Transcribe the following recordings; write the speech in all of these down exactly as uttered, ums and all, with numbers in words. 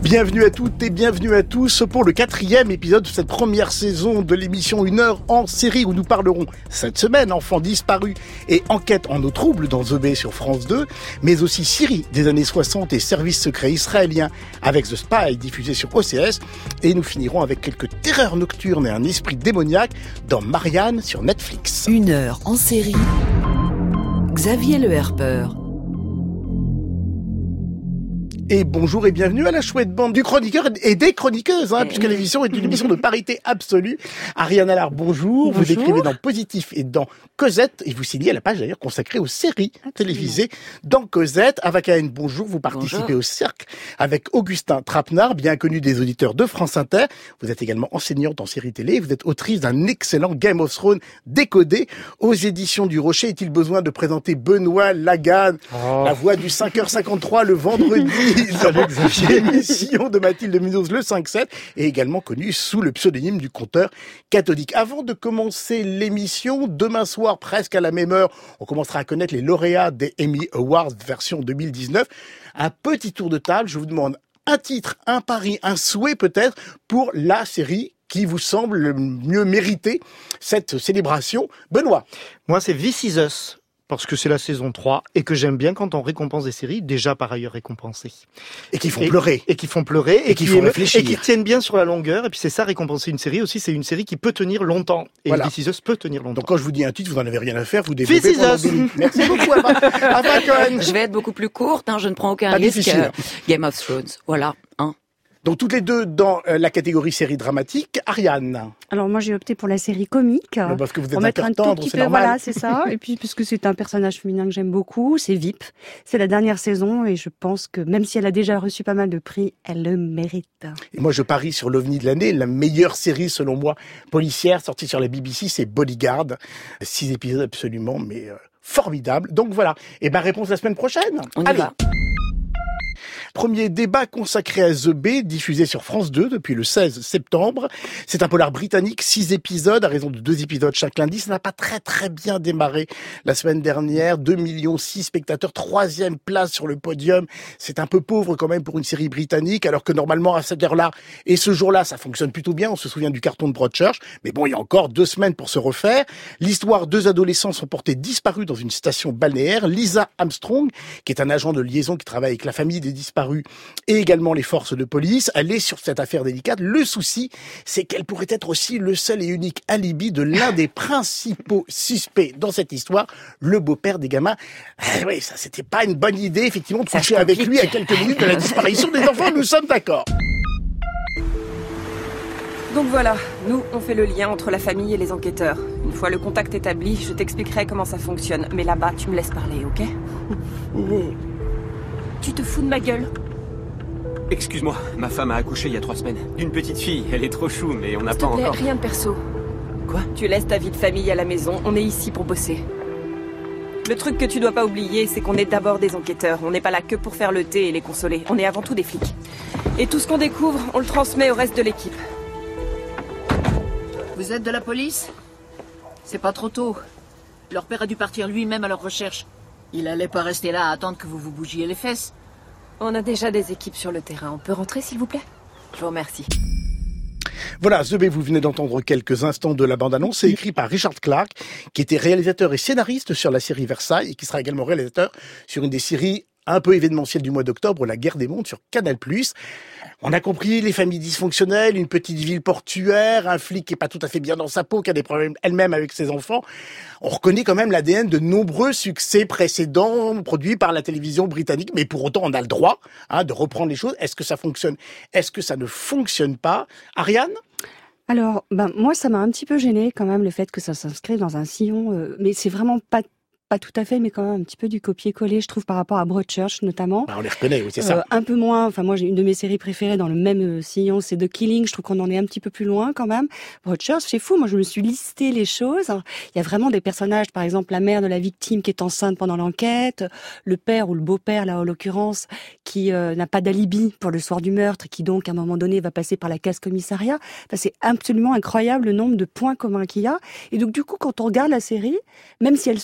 Bienvenue à toutes et bienvenue à tous pour le quatrième épisode de cette première saison de l'émission Une heure en série où nous parlerons cette semaine enfants disparus et enquête en eau trouble dans The Bay sur France deux, mais aussi Syrie des années soixante et service secret israélien avec The Spy diffusé sur O C S, et nous finirons avec quelques terreurs nocturnes et un esprit démoniaque dans Marianne sur Netflix. Une heure en série, Xavier Le Herper. Et bonjour et bienvenue à la chouette bande du chroniqueur et des chroniqueuses, hein, puisque l'émission est une émission de parité absolue. Ariane Allard, bonjour. bonjour. Vous écrivez dans Positif et dans Cosette, et vous signez la page d'ailleurs consacrée aux séries Absolument. télévisées dans Cosette. Ava Cahen, bonjour. Vous participez bonjour. au Cercle avec Augustin Trapenard, bien connu des auditeurs de France Inter. Vous êtes également enseignante en séries télé. Vous êtes autrice d'un excellent Game of Thrones décodé aux éditions du Rocher. Est-il besoin de présenter Benoît Lagarde, oh. la voix du cinq heures cinquante-trois le vendredi? L'émission de Mathilde Munoz le cinq sept est également connue sous le pseudonyme du conteur catholique. Avant de commencer l'émission, demain soir, presque à la même heure, on commencera à connaître les lauréats des Emmy Awards version deux mille dix-neuf. Un petit tour de table, je vous demande un titre, un pari, un souhait peut-être pour la série qui vous semble le mieux mériter cette célébration. Benoît. Moi, c'est This Is Us. Parce que c'est la saison trois et que j'aime bien quand on récompense des séries déjà par ailleurs récompensées. Et qui font et, pleurer. Et qui font pleurer. Et, et qui font réfléchir. Et qui tiennent bien sur la longueur. Et puis c'est ça, récompenser une série aussi, c'est une série qui peut tenir longtemps. Et voilà. This Is Us peut tenir longtemps. Donc quand je vous dis un titre, vous n'en avez rien à faire, vous développez This Is pendant Us. deux minutes. Merci beaucoup, Ava. Ava Cohen. Je vais être beaucoup plus courte, hein, je ne prends aucun Pas risque. Difficile. Game of Thrones, voilà. Hein. Donc toutes les deux dans euh, la catégorie série dramatique. Ariane. Alors moi j'ai opté pour la série comique. Mais parce que vous êtes pour mettre un tout tendre, petit c'est peu, normal. voilà, c'est ça. Et puis puisque c'est un personnage féminin que j'aime beaucoup, c'est V I P. C'est la dernière saison et je pense que même si elle a déjà reçu pas mal de prix, elle le mérite. Et moi je parie sur l'OVNI de l'année, la meilleure série selon moi policière sortie sur la B B C, c'est Bodyguard. Six épisodes absolument, mais euh, formidables. Donc voilà. Et ben réponse la semaine prochaine. On y Allez. va. Premier débat consacré à The Bay, diffusé sur France deux depuis le seize septembre. C'est un polar britannique, six épisodes, à raison de deux épisodes chaque lundi. Ça n'a pas très très bien démarré la semaine dernière. deux virgule six millions spectateurs, troisième place sur le podium. C'est un peu pauvre quand même pour une série britannique, alors que normalement à cette heure-là et ce jour-là, ça fonctionne plutôt bien. On se souvient du carton de Broadchurch. Mais bon, il y a encore deux semaines pour se refaire. L'histoire, deux adolescents sont portés disparus dans une station balnéaire. Lisa Armstrong, qui est un agent de liaison qui travaille avec la famille des disparus, et également les forces de police. Elle est sur cette affaire délicate. Le souci, c'est qu'elle pourrait être aussi le seul et unique alibi de l'un des principaux suspects dans cette histoire, le beau-père des gamins. Eh oui, ça, c'était pas une bonne idée, effectivement, de coucher avec lui à quelques minutes de la disparition des enfants. Nous sommes d'accord. Donc voilà, nous, on fait le lien entre la famille et les enquêteurs. Une fois le contact établi, je t'expliquerai comment ça fonctionne. Mais là-bas, tu me laisses parler, ok ? Tu te fous de ma gueule ? Excuse-moi, ma femme a accouché il y a trois semaines. D'une petite fille, elle est trop chou, mais on n'a S'il pas te plaît, encore... rien de perso. Quoi ? Tu laisses ta vie de famille à la maison, on est ici pour bosser. Le truc que tu dois pas oublier, c'est qu'on est d'abord des enquêteurs. On n'est pas là que pour faire le thé et les consoler. On est avant tout des flics. Et tout ce qu'on découvre, on le transmet au reste de l'équipe. Vous êtes de la police ? C'est pas trop tôt. Leur père a dû partir lui-même à leur recherche. Il allait pas rester là à attendre que vous vous bougiez les fesses. On a déjà des équipes sur le terrain. On peut rentrer, s'il vous plaît ? Je vous remercie. Voilà, The Bay, vous venez d'entendre quelques instants de la bande-annonce. C'est écrit par Richard Clark, qui était réalisateur et scénariste sur la série Versailles, et qui sera également réalisateur sur une des séries un peu événementielle du mois d'octobre, La Guerre des Mondes sur Canal plus. On a compris les familles dysfonctionnelles, une petite ville portuaire, un flic qui est pas tout à fait bien dans sa peau, qui a des problèmes elle-même avec ses enfants. On reconnaît quand même l'A D N de nombreux succès précédents produits par la télévision britannique, mais pour autant on a le droit hein, de reprendre les choses. Est-ce que ça fonctionne ? Est-ce que ça ne fonctionne pas ? Ariane ? Alors, ben moi ça m'a un petit peu gêné quand même le fait que ça s'inscrive dans un sillon, euh, mais c'est vraiment pas Pas tout à fait, mais quand même un petit peu du copier-coller, je trouve, par rapport à Broadchurch, notamment. Bah, on les reconnaît, oui, c'est ça. Euh, un peu moins, enfin, moi, j'ai une de mes séries préférées dans le même euh, sillon, c'est The Killing. Je trouve qu'on en est un petit peu plus loin, quand même. Broadchurch, c'est fou. Moi, je me suis listé les choses. Il y a vraiment des personnages, par exemple, la mère de la victime qui est enceinte pendant l'enquête, le père ou le beau-père, là, en l'occurrence, qui euh, n'a pas d'alibi pour le soir du meurtre et qui, donc, à un moment donné, va passer par la case commissariat. Enfin, c'est absolument incroyable le nombre de points communs qu'il y a. Et donc, du coup, quand on regarde la série, même si elle se suit, hein,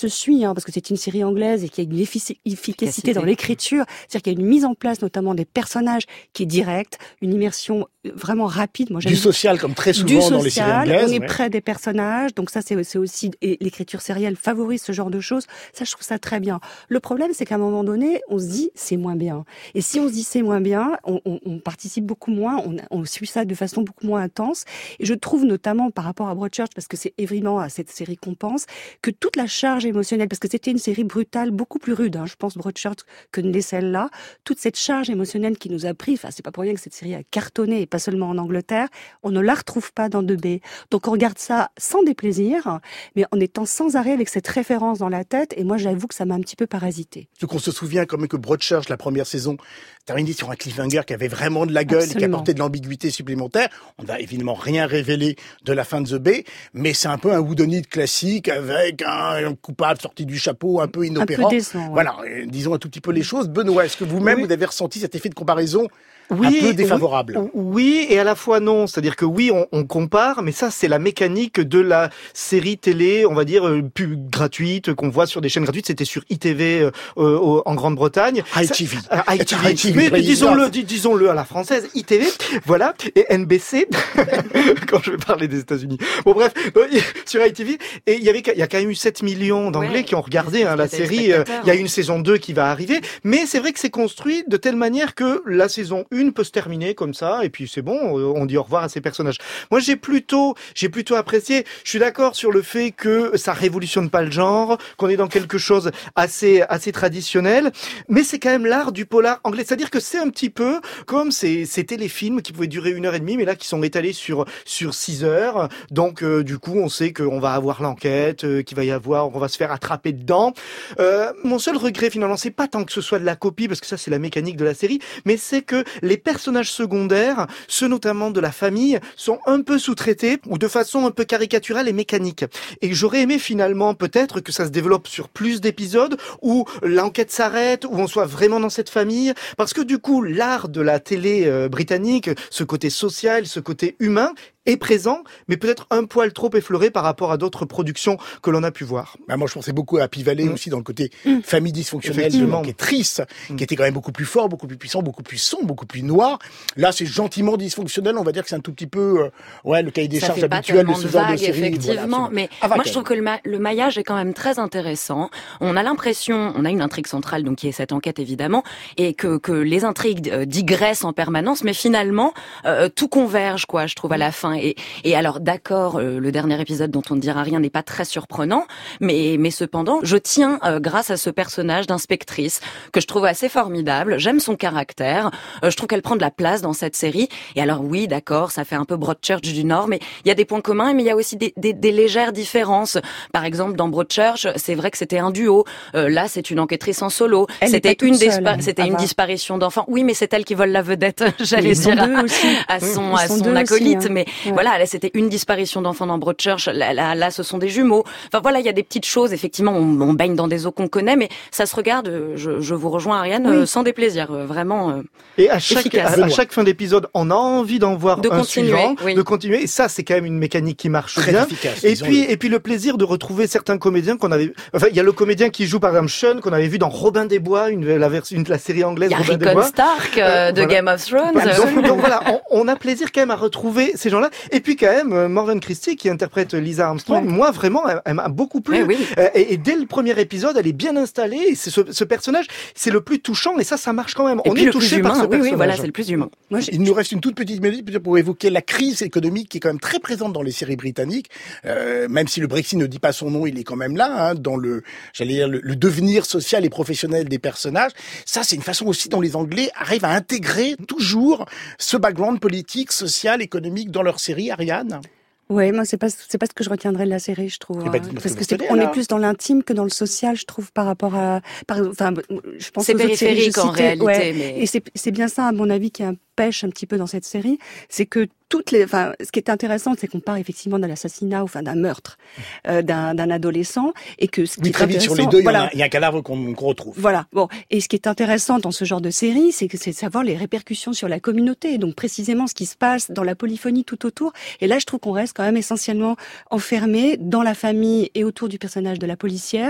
bien parce que c'est une série anglaise et qu'il y a une effic- efficacité Efficacité. dans l'écriture, c'est-à-dire qu'il y a une mise en place notamment des personnages qui est directe, une immersion vraiment rapide. Moi, j'aime Du social, comme très souvent du social, dans les séries anglaises. on est ouais. près des personnages, donc ça c'est, c'est aussi, et l'écriture sérielle favorise ce genre de choses, ça je trouve ça très bien. Le problème c'est qu'à un moment donné, on se dit c'est moins bien. Et si on se dit c'est moins bien, on, on, on participe beaucoup moins, on, on suit ça de façon beaucoup moins intense. Et je trouve notamment par rapport à Broadchurch, parce que c'est évidemment à cette série qu'on pense, que toute la charge émotionnelle, parce que c'était une série brutale, beaucoup plus rude, hein, je pense Broadchurch que ne l'est celle-là, toute cette charge émotionnelle qui nous a pris, enfin c'est pas pour rien que cette série a cartonné, et pas seulement en Angleterre, on ne la retrouve pas dans deux B. Donc on regarde ça sans déplaisir, mais en étant sans arrêt avec cette référence dans la tête, et moi j'avoue que ça m'a un petit peu parasité. Surtout qu'on se souvient quand même que Broadchurch, la première saison, terminait sur un cliffhanger qui avait vraiment de la gueule Absolument. et qui apportait de l'ambiguïté supplémentaire. On n'a évidemment rien révélé de la fin de The Bay, mais c'est un peu un whodunit classique avec un, un coupable sorti du chapeau, un peu inopérant. Un peu décevant, ouais. Voilà, euh, disons un tout petit peu les choses. Benoît, est-ce que vous-même, Oui. vous avez ressenti cet effet de comparaison Oui, un peu défavorable? Oui, oui, et à la fois non. C'est-à-dire que oui, on, on compare, mais ça, c'est la mécanique de la série télé, on va dire, euh, pub gratuite, qu'on voit sur des chaînes gratuites. C'était sur I T V euh, euh, en Grande-Bretagne. I T V. Ça, euh, I T V. I T V, Mais, mais oui, disons-le, non. dis- disons-le à la française, I T V, voilà, et N B C, quand je vais parler des États-Unis. Bon, bref, euh, sur I T V, et il y avait, il y a quand même eu sept millions d'Anglais Ouais. qui ont regardé hein, la C'était des série. euh, spectateurs, Il y a hein. une saison deux qui va arriver, mais c'est vrai que c'est construit de telle manière que la saison un peut se terminer comme ça, et puis c'est bon, on dit au revoir à ces personnages. Moi, j'ai plutôt, j'ai plutôt apprécié. Je suis d'accord sur le fait que ça révolutionne pas le genre, qu'on est dans quelque chose assez, assez traditionnel, mais c'est quand même l'art du polar anglais. C'est-à-dire que c'est un petit peu comme ces, ces téléfilms qui pouvaient durer une heure et demie, mais là qui sont étalés sur sur six heures. Donc euh, du coup, on sait qu'on va avoir l'enquête, euh, qu'il va y avoir, on va se faire attraper dedans. Euh, mon seul regret finalement, c'est pas tant que ce soit de la copie, parce que ça c'est la mécanique de la série, mais c'est que les personnages secondaires, ceux notamment de la famille, sont un peu sous-traités ou de façon un peu caricaturale et mécanique. Et j'aurais aimé finalement peut-être que ça se développe sur plus d'épisodes, où l'enquête s'arrête, où on soit vraiment dans cette famille, parce que du coup l'art de la télé euh, britannique, ce côté social, ce côté humain, est présent, mais peut-être un poil trop effleuré par rapport à d'autres productions que l'on a pu voir. Bah, moi, je pensais beaucoup à Happy Valley Mm. aussi, dans le côté Mm. famille dysfonctionnelle, de Effectivement. l'enquêtrice, Mm. qui était quand même beaucoup plus fort, beaucoup plus puissant, beaucoup plus sombre, beaucoup plus noir. Là, c'est gentiment dysfonctionnel. On va dire que c'est un tout petit peu, euh, ouais, le cahier des Ça charges fait pas habituel de tellement ce de genre de vagues, série. effectivement. Voilà, mais Ah, va, moi, quand je trouve que le, ma- le maillage est quand même très intéressant. On a l'impression, on a une intrigue centrale, donc qui est cette enquête évidemment, et que, que les intrigues euh, digressent en permanence, mais finalement, euh, tout converge, quoi, je trouve, à la fin. Et, et alors, d'accord, euh, le dernier épisode dont on ne dira rien n'est pas très surprenant, mais, mais cependant, je tiens, euh, grâce à ce personnage d'inspectrice, que je trouve assez formidable. J'aime son caractère. Euh, je trouve qu'elle prend de la place dans cette série. Et alors, oui, d'accord, ça fait un peu Broadchurch du Nord, mais il y a des points communs, mais il y a aussi des, des, des légères différences. Par exemple, dans Broadchurch, c'est vrai que c'était un duo. Euh, là, c'est une enquêtrice en solo. Elle est C'était pas toute une, seule, dispa- hein. c'était Ah une bah. disparition d'enfant. Oui, mais c'est elle qui vole la vedette, j'allais Ils sont dire, deux aussi. à son, Ils à sont son deux acolyte. aussi, hein. Mais Ouais. voilà, là, c'était une disparition d'enfant dans Broadchurch. Là, là, là, ce sont des jumeaux. Enfin, voilà, il y a des petites choses. Effectivement, on, on baigne dans des eaux qu'on connaît, mais ça se regarde, euh, je, je vous rejoins, Ariane, Oui. euh, sans déplaisir. euh, Vraiment. euh, Et à chaque, Efficace. à, à chaque fin d'épisode, on a envie d'en voir De un continuer, suivant, oui. de continuer. Et ça, c'est quand même une mécanique qui marche Très bien. efficace, Et disons-le. puis, et puis le plaisir de retrouver certains comédiens qu'on avait. Enfin, il y a le comédien qui joue par exemple Sean qu'on avait vu dans Robin des Bois, une la version, une, la série anglaise Il y a Robin des Rickon Bois. Stark euh, Euh, de voilà. Game of Thrones. Voilà, euh, donc, donc voilà, on, on a plaisir quand même à retrouver ces gens-là. Et puis quand même, euh, Morgan Christie qui interprète Lisa Armstrong, Ouais. moi vraiment, elle, elle m'a beaucoup plu. Oui, oui. Euh, et, et dès le premier épisode, elle est bien installée. Et c'est ce, ce personnage, c'est le plus touchant. Et ça, ça marche quand même. Et on puis est le plus touché humain. par ce Oui, personnage. oui, voilà, c'est le plus humain. Moi, j'ai- Il nous reste une toute petite minute peut-être pour évoquer la crise économique qui est quand même très présente dans les séries britanniques. Euh, même si le Brexit ne dit pas son nom, il est quand même là, hein, dans le, j'allais dire, le, le devenir social et professionnel des personnages. Ça, c'est une façon aussi dont les Anglais arrivent à intégrer toujours ce background politique, social, économique dans leur série, Ariane. Ouais, moi c'est pas c'est pas ce que je retiendrai de la série, je trouve. Eh ben, hein. dites-moi ce Parce que que vous c'est, retenez, on est alors. plus dans l'intime que dans le social, je trouve, par rapport à, par, enfin, je pense C'est aux autres séries que je périphérique en citais. réalité, Ouais. mais- Et c'est c'est bien ça, à mon avis, qui pêche un petit peu dans cette série, c'est que toutes les, enfin, ce qui est intéressant, c'est qu'on part effectivement d'un assassinat, enfin d'un meurtre, euh, d'un, d'un adolescent, et que ce qui Oui, est très vite sur les intéressant- deux, il y, en voilà. a, il y a un cadavre qu'on, qu'on retrouve. Voilà. Bon. Et ce qui est intéressant dans ce genre de série, c'est que c'est de savoir les répercussions sur la communauté. Donc précisément ce qui se passe dans la polyphonie tout autour. Et là, je trouve qu'on reste quand même essentiellement enfermé dans la famille et autour du personnage de la policière,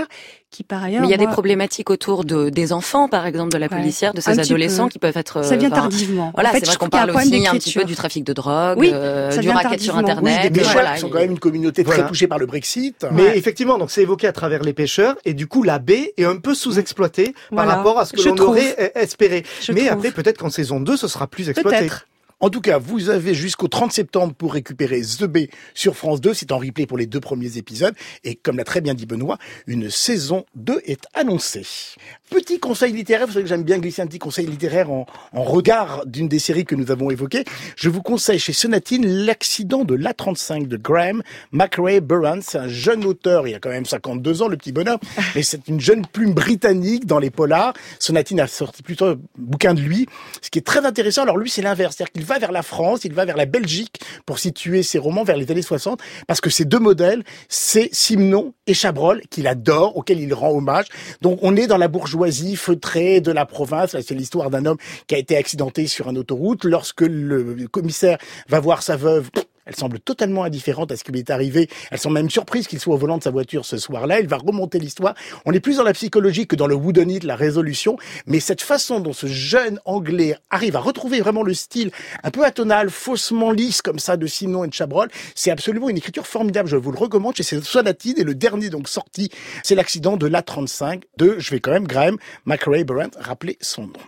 qui par ailleurs... Mais il y a moi, des problématiques autour de, des enfants, par exemple, de la policière, ouais, de ces adolescents qui peuvent être... Ça vient enfin, tardivement. Voilà, en fait, c'est vrai qu'on parle aussi un petit peu du trafic de drogue, oui, euh, du racket sur Internet. Oui, des pêcheurs voilà, qui sont quand même une communauté très voilà. touchée par le Brexit. Mais ouais. effectivement, donc c'est évoqué à travers les pêcheurs, et du coup la baie est un peu sous-exploitée Voilà. par rapport à ce que Je l'on trouve. aurait espéré. Je Mais trouve. après, peut-être qu'en saison deux, ce sera plus exploité. Peut-être. En tout cas, vous avez jusqu'au trente septembre pour récupérer The Bay sur France deux. C'est en replay pour les deux premiers épisodes. Et comme l'a très bien dit Benoît, une saison deux est annoncée. Petit conseil littéraire, vous savez que j'aime bien glisser un petit conseil littéraire en, en regard d'une des séries que nous avons évoquées. Je vous conseille chez Sonatine L'accident de l'A trente-cinq de Graham McRae Burns. C'est un jeune auteur, il a quand même cinquante-deux ans, le petit bonhomme, mais c'est une jeune plume britannique dans les polars. Sonatine a sorti plutôt un bouquin de lui. Ce qui est très intéressant, alors lui c'est l'inverse, c'est-à-dire qu'il va vers la France, il va vers la Belgique pour situer ses romans vers les années soixante, parce que ces deux modèles, c'est Simenon et Chabrol, qu'il adore, auquel il rend hommage. Donc on est dans la bourgeoisie feutrée de la province. Là, c'est l'histoire d'un homme qui a été accidenté sur une autoroute. Lorsque le commissaire va voir sa veuve, elle semble totalement indifférente à ce qui lui est arrivé. Elle semble même surprise qu'il soit au volant de sa voiture ce soir-là. Il va remonter l'histoire. On est plus dans la psychologie que dans le whodunit, la résolution. Mais cette façon dont ce jeune Anglais arrive à retrouver vraiment le style un peu atonal, faussement lisse comme ça de Simenon et de Chabrol, c'est absolument une écriture formidable. Je vous le recommande chez Sonatine. Et le dernier donc sorti, c'est L'accident de l'A trente-cinq de, je vais quand même, Graham McRae Burns, rappeler son nom.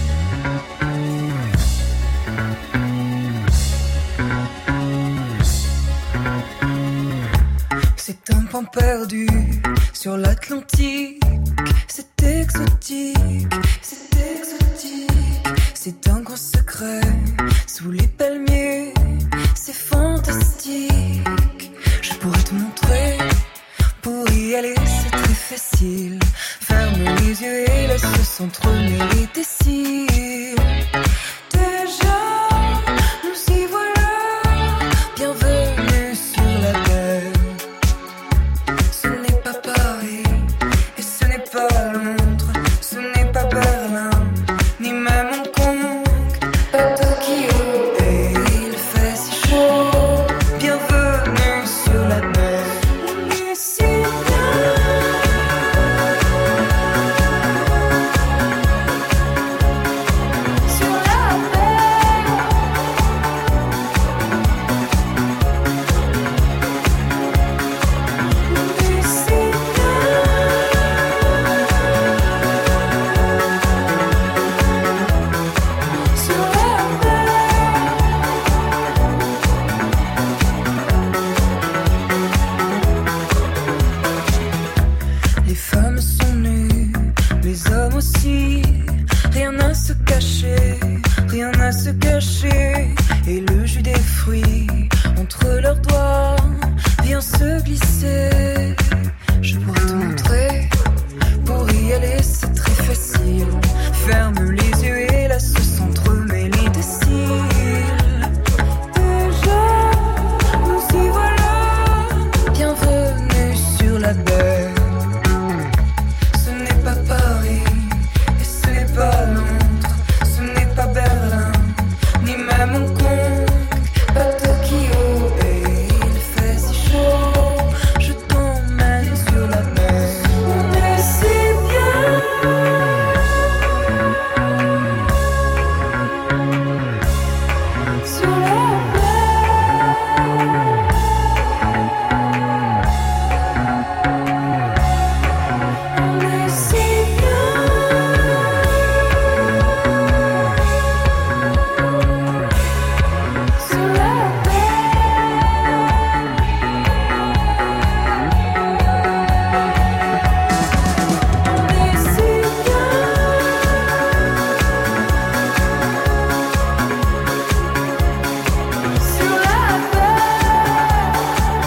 C'est un pan perdu sur l'Atlantique. C'est exotique, c'est exotique. C'est un grand secret sous les palmiers. C'est fantastique. Je pourrais te montrer. Pour y aller, c'est très facile. Ferme les yeux et laisse s'entremêler tes cils. Déjà, nous y voilà. Bienvenue sur la terre. Ce n'est pas Paris et ce n'est pas Londres, ce n'est pas Berlin, ni même Hong Kong, pas Tokyo. Et il fait si chaud, bienvenue sur la mer. On est si bien. Sur la mer. On est si bien. Sur la mer. Les femmes sont nues, les hommes aussi. Rien à se cacher, rien à se cacher. Et le jus des fruits entre leurs doigts vient se glisser. Je pourrais te montrer. Pour y aller, c'est très facile. Ferme les yeux et laisse s'entremêler tes cils. Déjà, nous y voilà. Bienvenue sur la baie. Ce n'est pas Paris et ce n'est pas Londres, ce n'est pas Berlin, ni même Hong Kong, pas Tokyo. Et il fait si chaud, je t'emmène sur la mer. On est si bien. Sur la mer. On est si bien. Sur la mer. On est si bien. Sur la mer.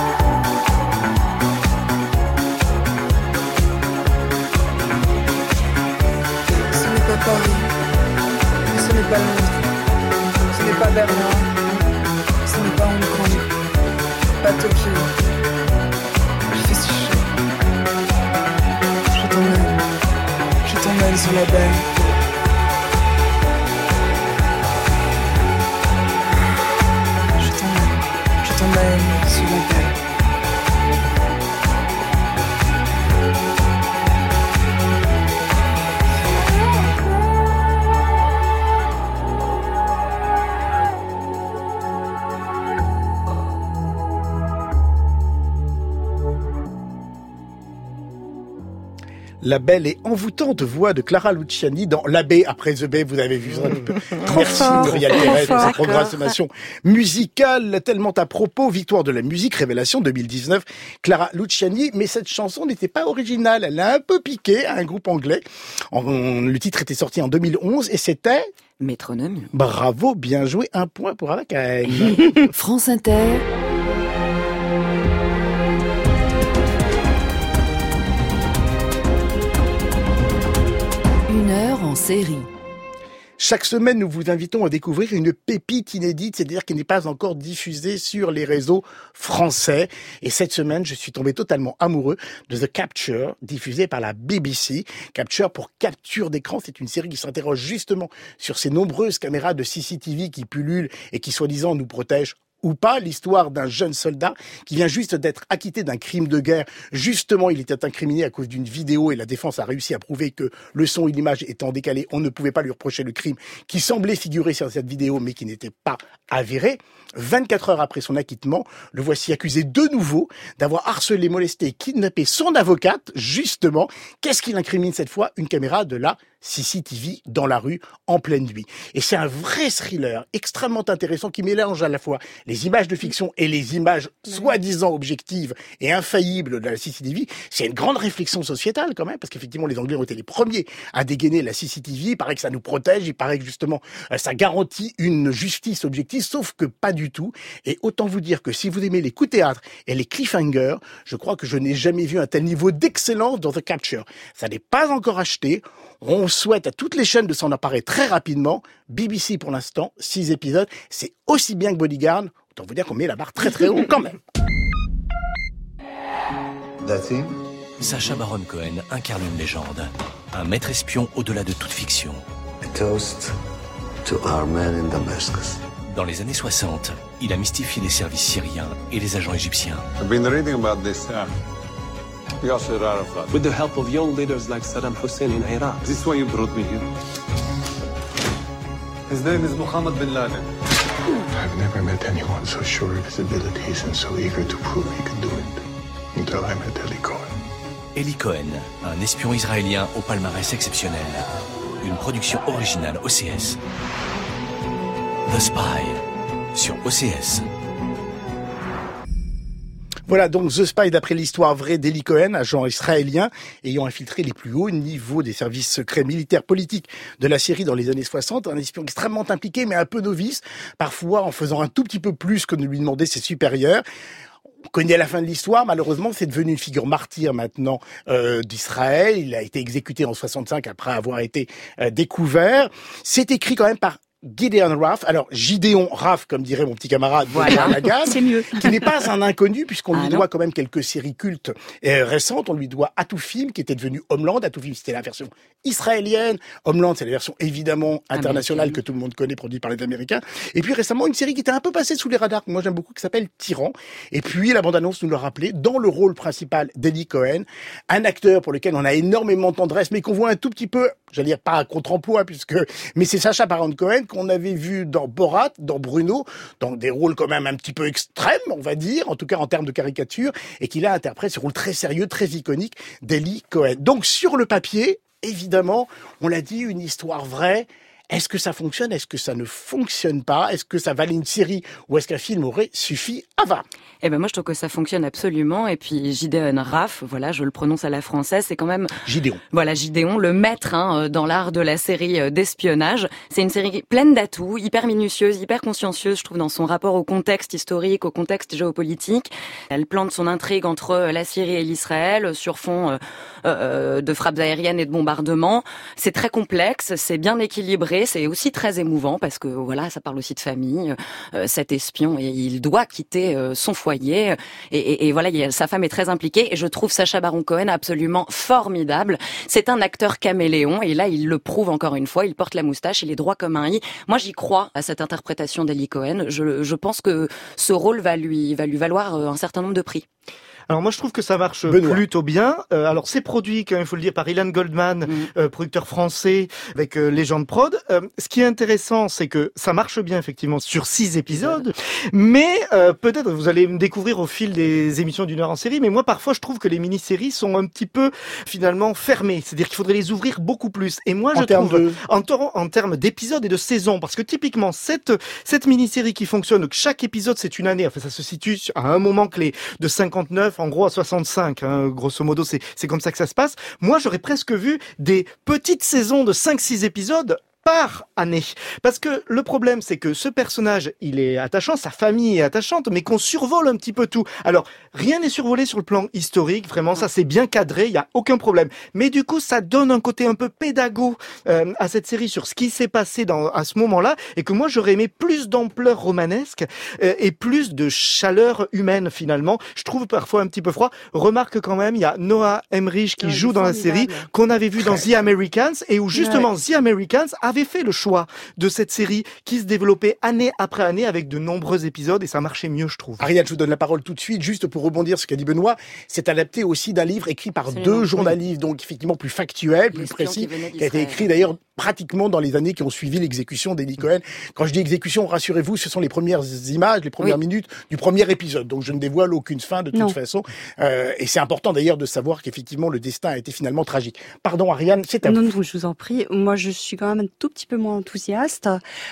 Ce n'est pas Paris, mais ce n'est pas Londres, ce n'est pas Berlin, ce n'est pas Hong Kong, pas Tokyo. Il fait si chaud. Je t'emmène, je t'emmène sur la baie. Je t'emmène, je t'emmène sur la baie. La belle et envoûtante voix de Clara Luciani dans L'Abbé après The Bay, vous avez vu ça. Merci Muriel Thérèse pour cette programmation musicale tellement à propos. Victoire de la musique, révélation deux mille dix-neuf, Clara Luciani. Mais cette chanson n'était pas originale, elle a un peu piqué à un groupe anglais. Le titre était sorti en deux mille onze et c'était... Métronome. Bravo, bien joué, un point pour Avakaï. France Inter. Une heure en série. Chaque semaine, nous vous invitons à découvrir une pépite inédite, c'est-à-dire qui n'est pas encore diffusée sur les réseaux français. Et cette semaine, je suis tombé totalement amoureux de The Capture, diffusée par la B B C. Capture pour capture d'écran, c'est une série qui s'interroge justement sur ces nombreuses caméras de C C T V qui pullulent et qui soi-disant nous protègent ou pas, l'histoire d'un jeune soldat qui vient juste d'être acquitté d'un crime de guerre. Justement, il était incriminé à cause d'une vidéo et la défense a réussi à prouver que le son et l'image étant décalés, on ne pouvait pas lui reprocher le crime qui semblait figurer sur cette vidéo mais qui n'était pas avéré. vingt-quatre heures après son acquittement, le voici accusé de nouveau d'avoir harcelé, molesté et kidnappé son avocate, justement. Qu'est-ce qu'il incrimine cette fois? Une caméra de la C C T V dans la rue en pleine nuit. Et c'est un vrai thriller extrêmement intéressant qui mélange à la fois les images de fiction et les images soi-disant objectives et infaillibles de la C C T V. C'est une grande réflexion sociétale quand même, parce qu'effectivement les Anglais ont été les premiers à dégainer la C C T V. Il paraît que ça nous protège, il paraît que justement ça garantit une justice objective, sauf que pas du tout. Et autant vous dire que si vous aimez les coups de théâtre et les cliffhangers, je crois que je n'ai jamais vu un tel niveau d'excellence dans The Capture. Ça n'est pas encore acheté. On souhaite à toutes les chaînes de s'en emparer très rapidement. B B C pour l'instant, six épisodes. C'est aussi bien que Bodyguard. Autant vous dire qu'on met la barre très très haut quand même. That's it. Sacha Baron Cohen incarne une légende. Un maître espion au-delà de toute fiction. A toast to our men in Damascus. Dans les années soixante, il a mystifié les services syriens et les agents égyptiens. I've been reading about this uh, Yasser Arafat. With the help of young leaders like Saddam Hussein in Iraq. Is this why you brought me here? His name is Mohammed bin Laden. I've never met anyone so sure of his abilities and so eager to prove he could do it. Until I met Eli Cohen. Eli Cohen, un espion israélien au palmarès exceptionnel. Une production originale O C S. The Spy, sur O C S. Voilà donc The Spy d'après l'histoire vraie d'Eli Cohen, agent israélien ayant infiltré les plus hauts niveaux des services secrets militaires politiques de la Syrie dans les années soixante. Un espion extrêmement impliqué mais un peu novice, parfois en faisant un tout petit peu plus que ne lui demandaient ses supérieurs. On connaît la fin de l'histoire, malheureusement, c'est devenu une figure martyre maintenant euh, d'Israël. Il a été exécuté en soixante-cinq après avoir été euh, découvert. C'est écrit quand même par Gideon Raff, alors Gideon Raff, comme dirait mon petit camarade, voilà, c'est mieux. Qui n'est pas un inconnu, puisqu'on ah lui non. doit quand même quelques séries cultes euh, récentes. On lui doit Atoufim, qui était devenu Homeland. Atoufim, c'était la version israélienne. Homeland, c'est la version évidemment internationale Américaine. Que tout le monde connaît, produite par les Américains. Et puis récemment, une série qui était un peu passée sous les radars, que moi j'aime beaucoup, qui s'appelle Tyran. Et puis la bande-annonce nous le rappelait, dans le rôle principal d'Eli Cohen, un acteur pour lequel on a énormément de tendresse, mais qu'on voit un tout petit peu, j'allais dire pas à contre-emploi, puisque, mais c'est Sacha Baron Cohen qu'on avait vu dans Borat, dans Bruno, dans des rôles quand même un petit peu extrêmes, on va dire, en tout cas en termes de caricature, et qu'il a interprété ce rôle très sérieux, très iconique d'Eli Cohen. Donc sur le papier, évidemment, on l'a dit, une histoire vraie. Est-ce que ça fonctionne? Est-ce que ça ne fonctionne pas? Est-ce que ça valait une série? Ou est-ce qu'un film aurait suffi? Ava? Eh ben moi je trouve que ça fonctionne absolument. Et puis Gideon Raff, voilà, je le prononce à la française, c'est quand même Gideon. Voilà, Gideon, le maître hein, dans l'art de la série d'espionnage. C'est une série pleine d'atouts, hyper minutieuse, hyper consciencieuse, je trouve, dans son rapport au contexte historique, au contexte géopolitique. Elle plante son intrigue entre la Syrie et l'Israël sur fond euh, euh, de frappes aériennes et de bombardements. C'est très complexe, c'est bien équilibré. C'est aussi très émouvant parce que voilà, ça parle aussi de famille. Euh, cet espion, et il doit quitter euh, son foyer. Et, et, et voilà, il, sa femme est très impliquée. Et je trouve Sacha Baron Cohen absolument formidable. C'est un acteur caméléon. Et là, il le prouve encore une fois. Il porte la moustache, il est droit comme un i. Moi, j'y crois à cette interprétation d'Eli Cohen. Je, je pense que ce rôle va lui, va lui valoir un certain nombre de prix. Alors moi je trouve que ça marche Benoît. plutôt bien. Euh, alors c'est produit, quand même, il faut le dire, par Ilan Goldman, mmh. euh, producteur français avec euh, Legend Prod. Euh, ce qui est intéressant, c'est que ça marche bien effectivement sur six épisodes, mais euh, peut-être vous allez me découvrir au fil des émissions d'une heure en série, mais moi parfois je trouve que les mini-séries sont un petit peu finalement fermées, c'est-à-dire qu'il faudrait les ouvrir beaucoup plus. Et moi je en trouve de... en, ter- en termes d'épisodes et de saisons, parce que typiquement cette cette mini-série qui fonctionne, donc chaque épisode c'est une année, enfin ça se situe à un moment clé de cinquante-neuf en gros à soixante-cinq, hein, grosso modo c'est c'est comme ça que ça se passe. Moi j'aurais presque vu des petites saisons de cinq six épisodes par année. Parce que le problème, c'est que ce personnage, il est attachant, sa famille est attachante, mais qu'on survole un petit peu tout. Alors, rien n'est survolé sur le plan historique, vraiment, ça c'est bien cadré, il y a aucun problème. Mais du coup, ça donne un côté un peu pédago euh, à cette série sur ce qui s'est passé dans, à ce moment-là, et que moi, j'aurais aimé plus d'ampleur romanesque euh, et plus de chaleur humaine, finalement. Je trouve parfois un petit peu froid. Remarque quand même, il y a Noah Emmerich qui ouais, joue dans la série, qu'on avait vu dans The Americans, et où justement, ouais. The Americans avait fait le choix de cette série qui se développait année après année avec de nombreux épisodes et ça marchait mieux, je trouve. Ariane, je vous donne la parole tout de suite, juste pour rebondir sur ce qu'a dit Benoît. C'est adapté aussi d'un livre écrit par Absolument. deux journalistes, donc effectivement plus factuel, plus précis, qui, qui a été écrit d'ailleurs pratiquement dans les années qui ont suivi l'exécution d'Eli Cohen. Quand je dis exécution, rassurez-vous, ce sont les premières images, les premières oui. minutes du premier épisode. Donc je ne dévoile aucune fin de toute non. façon. Euh, et c'est important d'ailleurs de savoir qu'effectivement le destin a été finalement tragique. Pardon Ariane, c'est à non, vous. Non, je vous en prie. Moi, je suis quand même un tout petit peu moins enthousiaste.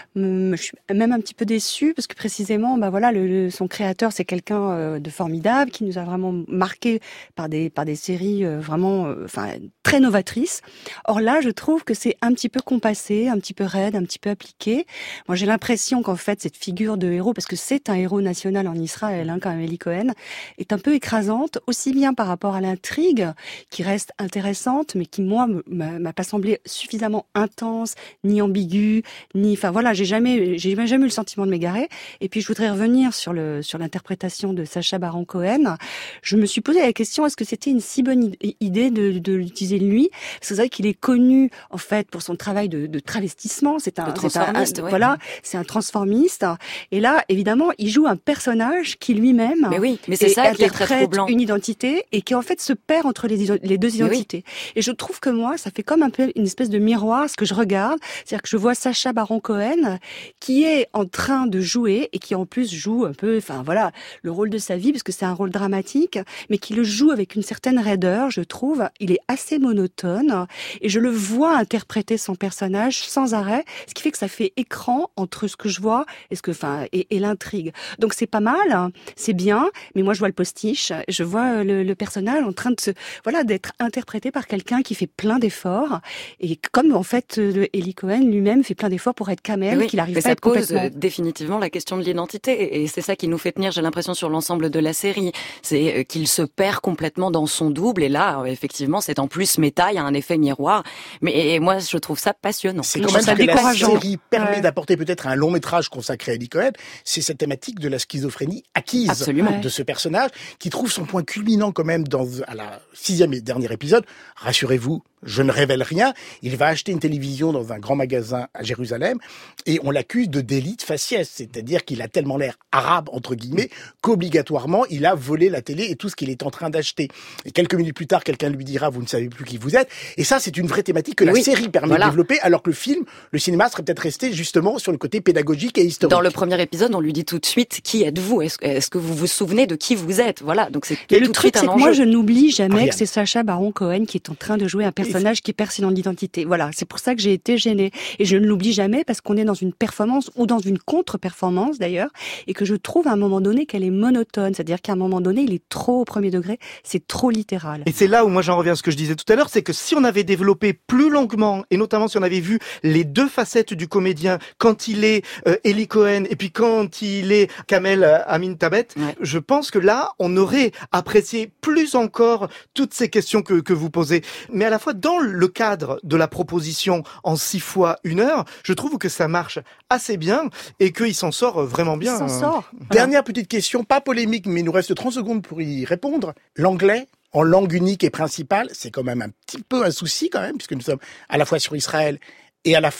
Je suis même un petit peu déçue parce que précisément, bah voilà, le, le, son créateur, c'est quelqu'un de formidable qui nous a vraiment marqué par des par des séries vraiment, enfin euh, très novatrices. Or là, je trouve que c'est un petit peu compassé, un petit peu raide, un petit peu appliqué. Moi, j'ai l'impression qu'en fait, cette figure de héros, parce que c'est un héros national en Israël, hein, quand même, Eli Cohen, est un peu écrasante, aussi bien par rapport à l'intrigue, qui reste intéressante, mais qui, moi, m'a, m'a pas semblé suffisamment intense, ni ambiguë, ni, enfin voilà, j'ai jamais, j'ai jamais eu le sentiment de m'égarer. Et puis, je voudrais revenir sur le, sur l'interprétation de Sacha Baron Cohen. Je me suis posé la question, est-ce que c'était une si bonne idée de, de l'utiliser lui? Parce que c'est vrai qu'il est connu, en fait, pour son travail de, de travestissement. C'est un, c'est un, un ouais. voilà, c'est un transformiste. Et là, évidemment, il joue un personnage qui lui-même mais oui, mais c'est ça qui est très troublant. Une identité et qui en fait se perd entre les, les deux identités. Oui. Et je trouve que moi, ça fait comme un peu une espèce de miroir ce que je regarde, c'est-à-dire que je vois Sacha Baron Cohen qui est en train de jouer et qui en plus joue un peu, enfin voilà, le rôle de sa vie parce que c'est un rôle dramatique, mais qui le joue avec une certaine raideur, je trouve. Il est assez monotone et je le vois interpréter son personnage sans arrêt, ce qui fait que ça fait écran entre ce que je vois et ce que, enfin, et, et l'intrigue. Donc c'est pas mal, c'est bien, mais moi je vois le postiche, je vois le, le personnage en train de se, voilà, d'être interprété par quelqu'un qui fait plein d'efforts et comme en fait Eli Cohen lui-même fait plein d'efforts pour être Kamel, oui, qu'il arrive mais pas à être complètement. Ça pose définitivement la question de l'identité et c'est ça qui nous fait tenir, j'ai l'impression, sur l'ensemble de la série, c'est qu'il se perd complètement dans son double et là effectivement c'est en plus méta, il y a un effet miroir, mais moi je trouve ça passionnant. C'est quand même ce que la série permet ouais. d'apporter peut-être un long métrage consacré à Eli Cohen, c'est cette thématique de la schizophrénie acquise Absolument. de ce personnage qui trouve son point culminant quand même dans à la sixième et dernier épisode. Rassurez-vous, je ne révèle rien. Il va acheter une télévision dans un grand magasin à Jérusalem et on l'accuse de délit de faciès, c'est-à-dire qu'il a tellement l'air arabe entre guillemets qu'obligatoirement il a volé la télé et tout ce qu'il est en train d'acheter. Et quelques minutes plus tard, quelqu'un lui dira vous ne savez plus qui vous êtes. Et ça, c'est une vraie thématique que la oui, série permet voilà. de développer, alors que le film, le cinéma serait peut-être resté justement sur le côté pédagogique et historique. Dans le premier épisode, on lui dit tout de suite qui êtes-vous ? Est-ce, est-ce que vous vous souvenez de qui vous êtes ? Voilà, donc c'est et tout le de truc, suite c'est un que enjeu. moi, je n'oublie jamais Rien. que c'est Sacha Baron Cohen qui est en train de jouer un personnage qui perd son identité. Voilà, c'est pour ça que j'ai été gênée. Et je ne l'oublie jamais parce qu'on est dans une performance ou dans une contre-performance d'ailleurs, et que je trouve à un moment donné qu'elle est monotone, c'est-à-dire qu'à un moment donné, il est trop au premier degré, c'est trop littéral. Et c'est là où moi j'en reviens à ce que je disais tout à l'heure, c'est que si on avait développé plus longuement, et notamment si on avait vu les deux facettes du comédien, quand il est euh, Eli Cohen et puis quand il est Kamel euh, Amin Tabet, ouais. je pense que là, on aurait apprécié plus encore toutes ces questions que, que vous posez. Mais à la fois, dans le cadre de la proposition en six fois une heure, je trouve que ça marche assez bien et qu'il s'en sort vraiment bien. Il s'en sort. Voilà. Dernière petite question, pas polémique, mais il nous reste trente secondes pour y répondre. L'anglais en langue unique et principale, c'est quand même un petit peu un souci quand même, puisque nous sommes à la fois sur Israël et à la fois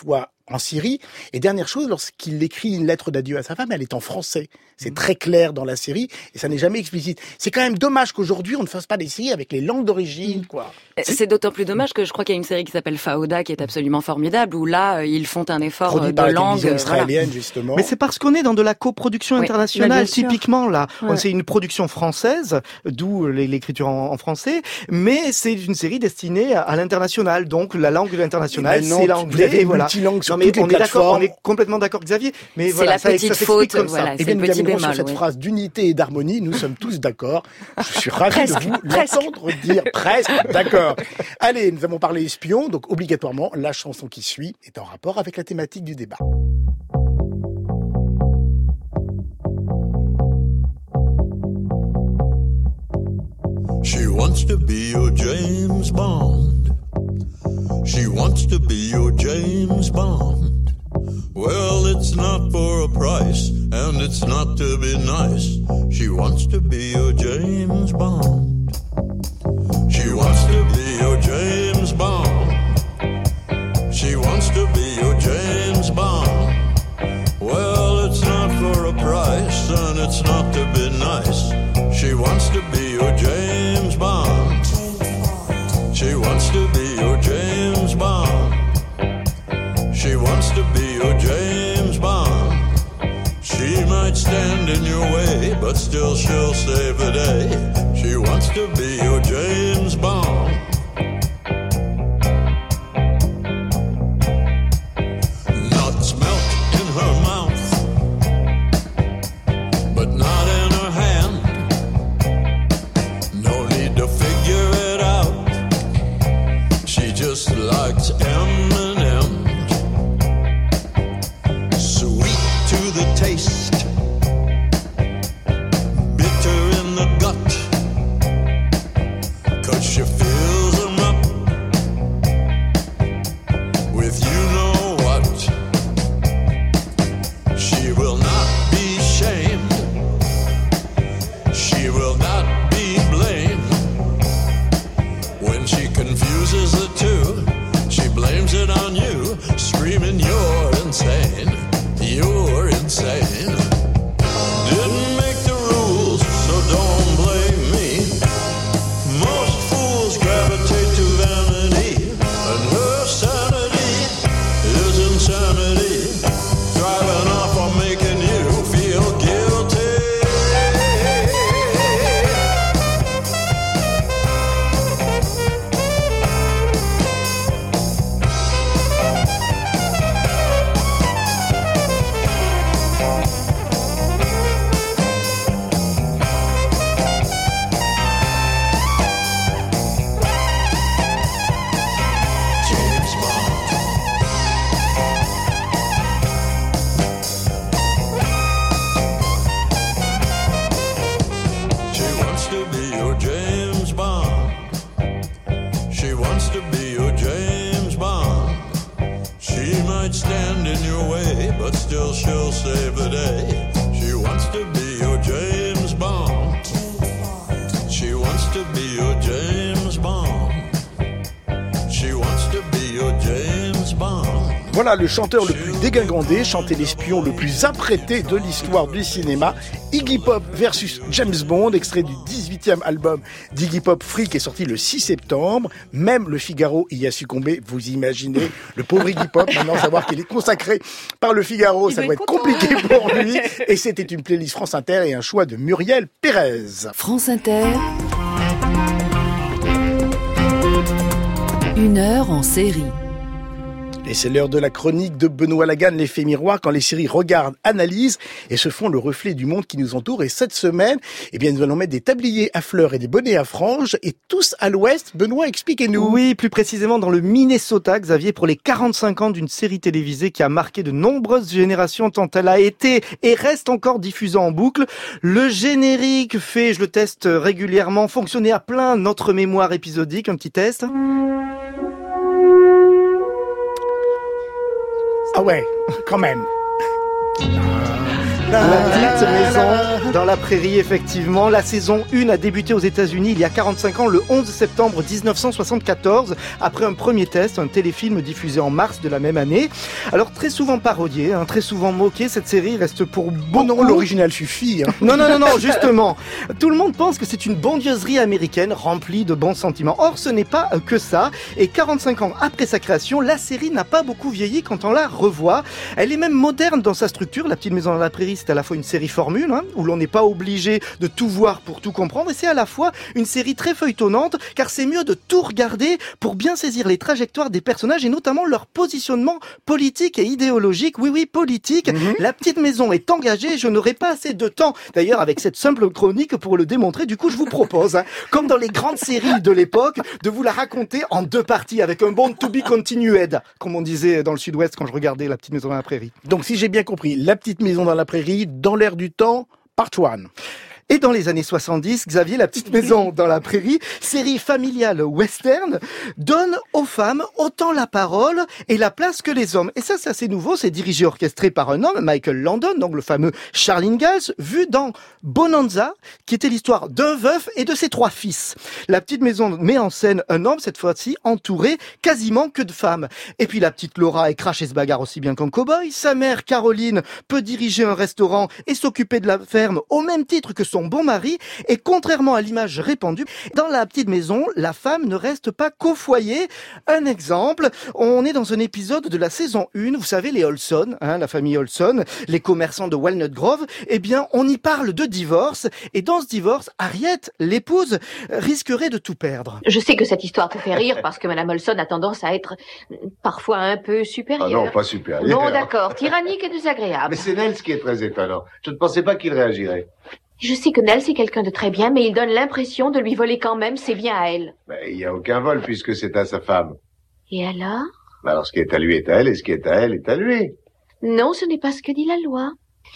en Syrie. Et dernière chose, lorsqu'il écrit une lettre d'adieu à sa femme, elle est en français. C'est très clair dans la série et ça n'est jamais explicite. C'est quand même dommage qu'aujourd'hui on ne fasse pas des séries avec les langues d'origine, quoi. C'est, c'est d'autant plus dommage que je crois qu'il y a une série qui s'appelle Fauda qui est absolument formidable où là ils font un effort Produit de par la langue télévision israélienne, voilà. justement. Mais c'est parce qu'on est dans de la coproduction Oui. internationale, Bah, typiquement là. Ouais. C'est une production française, d'où l'écriture en, en français, mais c'est une série destinée à, à l'international. Donc la langue internationale, maintenant, c'est vous l'anglais. avez Et voilà. multilangue sur Non, mais toutes les on est d'accord, plateformes. on est complètement d'accord, Xavier. Mais C'est voilà, la ça, petite ça s'explique faute, comme voilà. ça. Et C'est bien le nous petit terminons sur bémol, cette oui. phrase d'unité et d'harmonie. Nous sommes tous d'accord. Je suis ravi Presque, de vous presque. l'entendre dire. Presque, d'accord. Allez, nous avons parlé espion, donc obligatoirement, la chanson qui suit est en rapport avec la thématique du débat. She wants to be your James Bond. She wants to be your James Bond. Well, it's not for a price, and it's not to be nice. She wants to be your James Bond. She wants to be your James Bond. She wants to be your James Bond. Well, it's not for a price, and it's not to be nice. She wants to be your James Bond. She wants to be your James Bond. She wants to be your James Bond. She might stand in your way, but still she'll save the day. She wants to be your James Bond. Nuts melt in her mouth, but not in her hand. No need to figure it out. She just likes M and M's. Sweet to the taste, bitter in the gut, 'cause she fills them up with you know what. She will not be shamed. She will not be blamed. When she confuses the two, she blames it on you, screaming you're insane, you're insane. Didn't make the rules, so don't blame me. Most fools gravitate to vanity, and her sanity is insanity, thriving off of making you feel guilty. James Bond. She wants to be your James Bond. She wants to be your James Bond. She might stand in your way, but still she'll save the day. She wants to be your James Bond. She wants to be your James Bond. She wants to be your James Bond. Voilà le chanteur le plus dégingandé, chanter l'espion le plus apprêté de l'histoire du cinéma. Iggy Pop versus James Bond, extrait du dix-huitième album d'Iggy Pop Free qui est sorti le six septembre. Même le Figaro y a succombé, vous imaginez. Le pauvre Iggy Pop, maintenant savoir qu'il est consacré par le Figaro, ça doit être compliqué pour lui. Et c'était une playlist France Inter et un choix de Muriel Pérez. France Inter. Une heure en série. Et c'est l'heure de la chronique de Benoît Laganne, l'effet miroir, quand les séries regardent, analysent et se font le reflet du monde qui nous entoure. Et cette semaine, eh bien, nous allons mettre des tabliers à fleurs et des bonnets à franges, et tous à l'ouest. Benoît, expliquez-nous. Oui, plus précisément dans le Minnesota, Xavier, pour les quarante-cinq ans d'une série télévisée qui a marqué de nombreuses générations tant elle a été et reste encore diffusée en boucle. Le générique fait, je le teste régulièrement, fonctionner à plein notre mémoire épisodique. Un petit test. Ah ouais, quand même. La petite maison dans la prairie, effectivement. La saison un a débuté aux États-Unis il y a quarante-cinq ans, le onze septembre dix-neuf cent soixante-quatorze, après un premier test, un téléfilm diffusé en mars de la même année. Alors, très souvent parodié, hein, très souvent moqué, cette série reste pour beaucoup... Oh non, l'original suffit. Hein. Non, non, non, non, justement. Tout le monde pense que c'est une bondieuserie américaine remplie de bons sentiments. Or, ce n'est pas que ça. Et quarante-cinq ans après sa création, la série n'a pas beaucoup vieilli quand on la revoit. Elle est même moderne dans sa structure. La petite maison dans la prairie, c'est à la fois une série formule, hein, où l'on n'est pas obligé de tout voir pour tout comprendre, et c'est à la fois une série très feuilletonnante, car c'est mieux de tout regarder pour bien saisir les trajectoires des personnages et notamment leur positionnement politique et idéologique. Oui, oui, politique. Mm-hmm. La petite maison est engagée, je n'aurai pas assez de temps, d'ailleurs, avec cette simple chronique pour le démontrer. Du coup, je vous propose, hein, comme dans les grandes séries de l'époque, de vous la raconter en deux parties, avec un bon to be continued, comme on disait dans le sud-ouest quand je regardais La petite maison dans la prairie. Donc, si j'ai bien compris, La petite maison dans la prairie, dans l'air du temps, part one. Et dans les années soixante-dix, Xavier, La petite maison dans la prairie, série familiale western, donne aux femmes autant la parole et la place que les hommes. Et ça, c'est assez nouveau, c'est dirigé, orchestré par un homme, Michael Landon, donc le fameux Charles Ingalls, vu dans Bonanza, qui était l'histoire d'un veuf et de ses trois fils. La petite maison met en scène un homme, cette fois-ci, entouré quasiment que de femmes. Et puis la petite Laura écrache et se bagarre aussi bien qu'un cow-boy. Sa mère, Caroline, peut diriger un restaurant et s'occuper de la ferme au même titre que son bon mari, et contrairement à l'image répandue, dans La petite maison, la femme ne reste pas qu'au foyer. Un exemple, on est dans un épisode de la saison un, vous savez, les Olson, hein, la famille Olson, les commerçants de Walnut Grove, eh bien, on y parle de divorce, et dans ce divorce, Harriet, l'épouse, risquerait de tout perdre. Je sais que cette histoire te fait rire parce que Madame Olson a tendance à être parfois un peu supérieure. Ah non, pas supérieure. Bon, d'accord, tyrannique et désagréable. Mais c'est Nels qui est très étonnant. Je ne pensais pas qu'il réagirait. Je sais que Nels est quelqu'un de très bien, mais il donne l'impression de lui voler quand même ses biens à elle. Mais il n'y a aucun vol puisque c'est à sa femme. Et alors? Alors ce qui est à lui est à elle et ce qui est à elle est à lui. Non, ce n'est pas ce que dit la loi.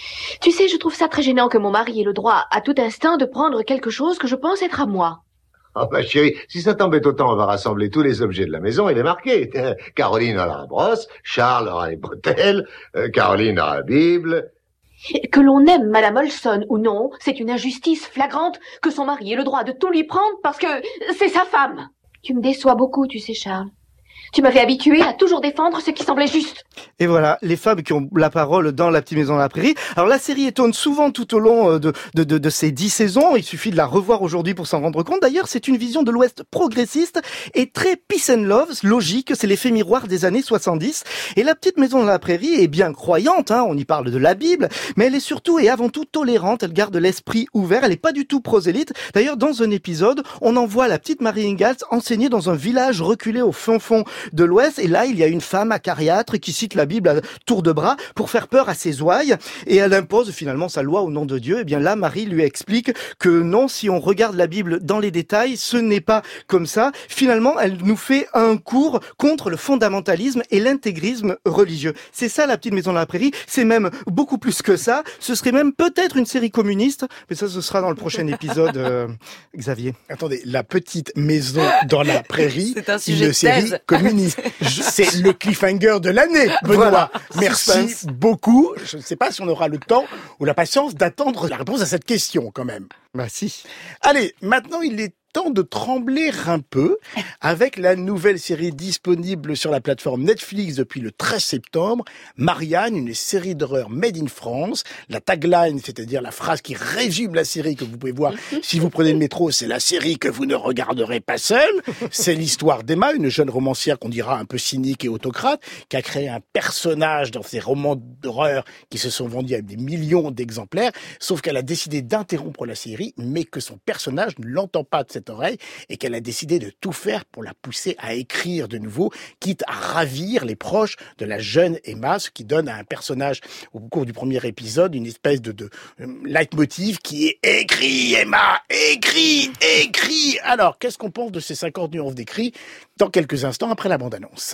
Tu sais, je trouve ça très gênant que mon mari ait le droit à tout instant de prendre quelque chose que je pense être à moi. Oh ma chérie, si ça t'embête autant, on va rassembler tous les objets de la maison et les marquer. Caroline aura la brosse, Charles aura les bretelles, euh, Caroline aura la Bible... Que l'on aime Madame Olson ou non, c'est une injustice flagrante que son mari ait le droit de tout lui prendre parce que c'est sa femme. Tu me déçois beaucoup, tu sais, Charles. Tu m'avais habitué à toujours défendre ce qui semblait juste. Et voilà, les femmes qui ont la parole dans La petite maison dans la prairie. Alors la série étonne souvent tout au long de, de, de, de ces dix saisons. Il suffit de la revoir aujourd'hui pour s'en rendre compte. D'ailleurs, c'est une vision de l'Ouest progressiste et très peace and love, logique. C'est l'effet miroir des années soixante-dix. Et La petite maison dans la prairie est bien croyante, hein. On y parle de la Bible, mais elle est surtout et avant tout tolérante. Elle garde l'esprit ouvert. Elle n'est pas du tout prosélyte. D'ailleurs, dans un épisode, on envoie la petite Mary Ingalls enseigner dans un village reculé au fin fond de l'Ouest, et là il y a une femme acariâtre qui cite la Bible à tour de bras pour faire peur à ses ouailles, et elle impose finalement sa loi au nom de Dieu. Et bien là, Marie lui explique que non, si on regarde la Bible dans les détails, ce n'est pas comme ça. Finalement, elle nous fait un cours contre le fondamentalisme et l'intégrisme religieux. C'est ça La petite maison dans la prairie, c'est même beaucoup plus que ça. Ce serait même peut-être une série communiste, mais ça ce sera dans le prochain épisode, euh, Xavier. Attendez, La petite maison dans la prairie, c'est un sujet une de série thèse. communiste. C'est le cliffhanger de l'année, Benoît. Voilà. Merci Suspense. beaucoup. Je ne sais pas si on aura le temps ou la patience d'attendre la réponse à cette question, quand même. Bah si. Allez, maintenant il est temps de trembler un peu avec la nouvelle série disponible sur la plateforme Netflix depuis le treize septembre, Marianne, une série d'horreur made in France. La tagline, c'est-à-dire la phrase qui résume la série que vous pouvez voir si vous prenez le métro, c'est la série que vous ne regarderez pas seul. C'est l'histoire d'Emma, une jeune romancière qu'on dira un peu cynique et autocrate, qui a créé un personnage dans ses romans d'horreur qui se sont vendus à des millions d'exemplaires, sauf qu'elle a décidé d'interrompre la série, mais que son personnage ne l'entend pas de cette oreille et qu'elle a décidé de tout faire pour la pousser à écrire de nouveau, quitte à ravir les proches de la jeune Emma, ce qui donne à un personnage au cours du premier épisode une espèce de, de euh, leitmotiv qui est « Écris Emma, écris, écris !» Alors, qu'est-ce qu'on pense de ces cinquante nuances d'écrit dans quelques instants après la bande-annonce.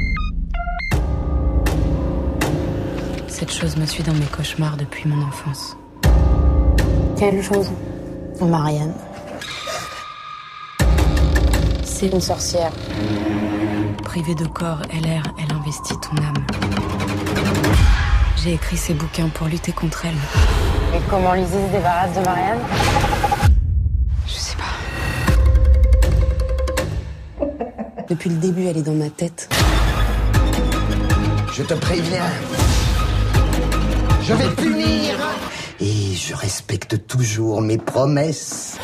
Cette chose me suit dans mes cauchemars depuis mon enfance. Quelle chose? Marianne. C'est une sorcière. Privée de corps, elle erre, elle investit ton âme. J'ai écrit ces bouquins pour lutter contre elle. Et comment Lizzie se débarrasse de Marianne? Je sais pas. Depuis le début, elle est dans ma tête. Je te préviens. Je vais punir. Et je respecte toujours mes promesses.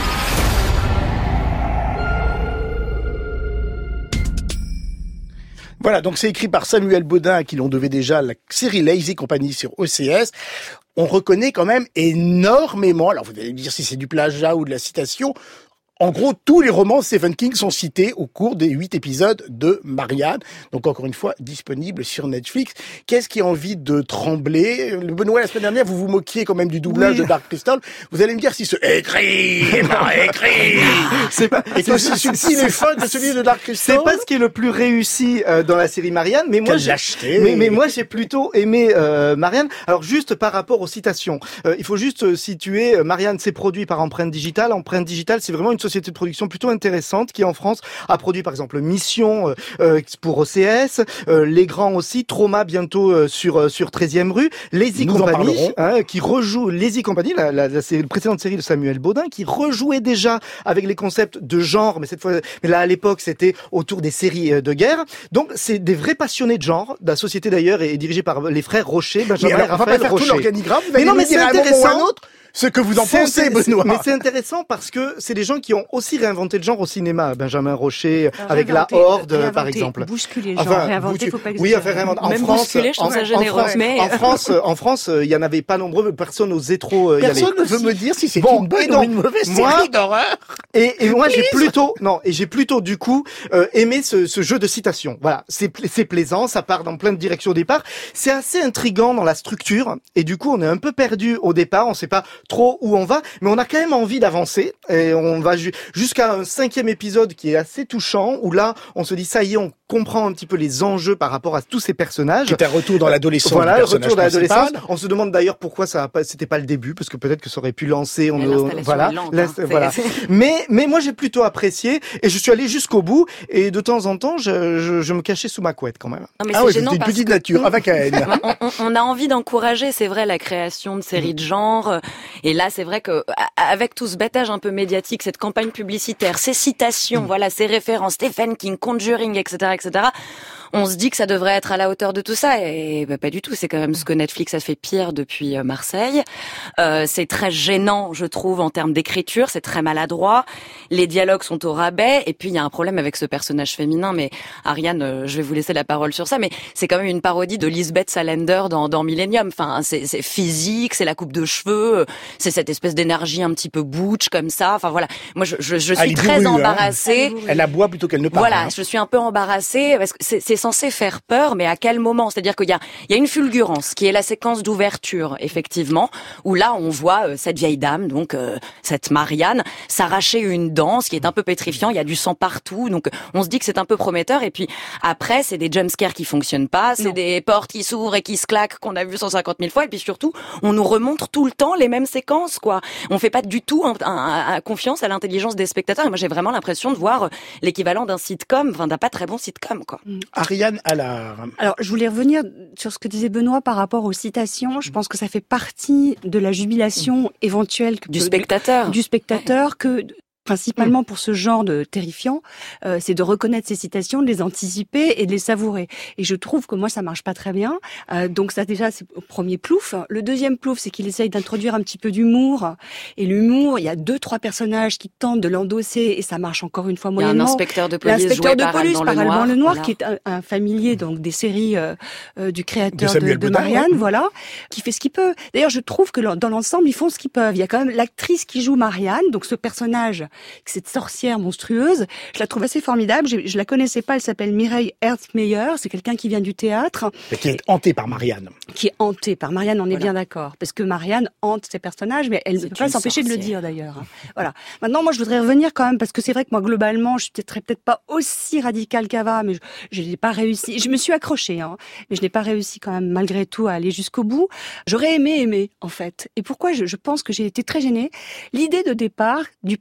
Voilà, donc c'est écrit par Samuel Baudin, à qui l'on devait déjà la série Lazy Company sur O C S. On reconnaît quand même énormément, alors vous allez me dire si c'est du plagiat ou de la citation, en gros, tous les romans de Stephen King sont cités au cours des huit épisodes de Marianne. Donc, encore une fois, disponible sur Netflix. Qu'est-ce qui a envie de trembler? Benoît, la semaine dernière, vous vous moquiez quand même du doublage oui. de Dark Crystal. Vous allez me dire si ce écrit, écrit, c'est pas, est aussi subtil et fun que celui de Dark Crystal. C'est pas ce qui est le plus réussi euh, dans la série Marianne, mais moi, j'ai, mais, mais moi, j'ai plutôt aimé euh, Marianne. Alors, juste par rapport aux citations, euh, il faut juste euh, situer, euh, Marianne, c'est produit par Empreinte Digitale. Empreinte Digitale, c'est vraiment une société de production plutôt intéressante qui en France a produit par exemple Mission euh, pour O C S, euh, Les Grands aussi, Trauma bientôt euh, sur euh, sur treizième rue, Lazy Company hein, qui rejoue Lazy Company, la, la, la, la précédente série de Samuel Baudin qui rejouait déjà avec les concepts de genre, mais cette fois, mais là à l'époque c'était autour des séries de guerre. Donc c'est des vrais passionnés de genre. La société d'ailleurs est dirigée par les frères Rocher, Benjamin alors, et Raphaël on va pas Rocher. Faire tout l'organigramme, vous mais non, mais c'est intéressant. Ce que vous en pensez, Benoît. Mais c'est intéressant parce que c'est des gens qui ont aussi réinventé le genre au cinéma. Benjamin Rocher, alors, avec La Horde, réinventer, par exemple. Bousculer le genre, enfin, réinventer, faut pas oui, enfin, réinventer. En Même France, bousculer, je trouve ça généreux. En, mais... en France, en France, il y en avait pas nombreux, personne n'osait trop y aller. Personne ne veut me dire si c'est bon, une bonne donc, ou une mauvaise moi, série d'horreur. Et, et moi, j'ai plutôt, non, et j'ai plutôt, du coup, euh, aimé ce, ce jeu de citation. Voilà. C'est, c'est plaisant, ça part dans plein de directions au départ. C'est assez intriguant dans la structure. Et du coup, on est un peu perdu au départ. On sait pas trop où on va. Mais on a quand même envie d'avancer et on va ju- jusqu'à un cinquième épisode qui est assez touchant où là on se dit ça y est, on comprend un petit peu les enjeux par rapport à tous ces personnages. C'est un retour dans l'adolescence. Voilà, du le retour dans l'adolescence. principal. On se demande d'ailleurs pourquoi ça a pas, c'était pas le début parce que peut-être que ça aurait pu lancer. On a, voilà, lente, hein, c'est, voilà. C'est... Mais mais moi j'ai plutôt apprécié et je suis allé jusqu'au bout et de temps en temps je je, je me cachais sous ma couette quand même. Non, mais ah c'est oui, gênant c'est une parce petite que... nature avec elle. on, on, on a envie d'encourager, c'est vrai, la création de séries de genre. Et là, c'est vrai que avec tout ce bêtage un peu médiatique, cette campagne publicitaire, ces citations, mmh. voilà, ces références, Stephen King, Conjuring, et cetera, et cetera. On se dit que ça devrait être à la hauteur de tout ça, et bah, pas du tout. C'est quand même ce que Netflix a fait pire depuis Marseille. Euh, c'est très gênant, je trouve, en termes d'écriture. C'est très maladroit. Les dialogues sont au rabais, et puis il y a un problème avec ce personnage féminin. Mais Ariane, euh, je vais vous laisser la parole sur ça. Mais c'est quand même une parodie de Lisbeth Salander dans, dans Millennium. Enfin, c'est, c'est physique, c'est la coupe de cheveux, c'est cette espèce d'énergie un petit peu butch comme ça. Enfin voilà. Moi, je, je, je suis très bourrue, embarrassée. Hein. Elle aboie plutôt qu'elle ne parle. Voilà, hein. je suis un peu embarrassée parce que c'est, c'est censé faire peur, mais à quel moment? C'est-à-dire qu'il y a, il y a une fulgurance qui est la séquence d'ouverture, effectivement, où là on voit euh, cette vieille dame, donc euh, cette Marianne, s'arracher une dent, ce qui est un peu pétrifiant. Il y a du sang partout, donc on se dit que c'est un peu prometteur. Et puis après, c'est des jumpscares qui fonctionnent pas, c'est non. des portes qui s'ouvrent et qui se claquent qu'on a vu cent cinquante mille fois. Et puis surtout, on nous remontre tout le temps les mêmes séquences, quoi. On fait pas du tout un, un, un, confiance à l'intelligence des spectateurs. Et moi, j'ai vraiment l'impression de voir l'équivalent d'un sitcom, enfin d'un pas très bon sitcom, quoi. Ariane Allard. Alors, je voulais revenir sur ce que disait Benoît par rapport aux citations. Je pense que ça fait partie de la jubilation éventuelle que du peut, spectateur, du spectateur que principalement pour ce genre de terrifiant, euh, c'est de reconnaître ces citations, de les anticiper et de les savourer. Et je trouve que moi, ça marche pas très bien. Euh, donc ça, déjà, c'est le premier plouf. Le deuxième plouf, c'est qu'il essaye d'introduire un petit peu d'humour. Et l'humour, il y a deux, trois personnages qui tentent de l'endosser et ça marche encore une fois moyennement. Il y a un inspecteur de police L'inspecteur joué de par police, Alban par Alban Lenoir, Lenoir voilà. qui est un, un familier donc des séries euh, euh, du créateur de, de, de Baudin, Marianne, ouais. voilà, qui fait ce qu'il peut. D'ailleurs, je trouve que dans l'ensemble, ils font ce qu'ils peuvent. Il y a quand même l'actrice qui joue Marianne, donc ce personnage, cette sorcière monstrueuse, je la trouve assez formidable. Je, je la connaissais pas, elle s'appelle Mireille Herzmeyer, c'est quelqu'un qui vient du théâtre. Et qui est hantée par Marianne. Qui est hantée par Marianne, on est voilà. bien d'accord. Parce que Marianne hante ses personnages, mais elle ne peut pas s'empêcher sorcière. de le dire d'ailleurs. Voilà. Maintenant, moi, je voudrais revenir quand même, parce que c'est vrai que moi, globalement, je suis peut-être, peut-être pas aussi radicale qu'Ava, mais je, je n'ai pas réussi. Je me suis accrochée, hein, mais je n'ai pas réussi quand même, malgré tout, à aller jusqu'au bout. J'aurais aimé aimer, en fait. Et pourquoi je, je pense que j'ai été très gênée? L'idée de départ du personnage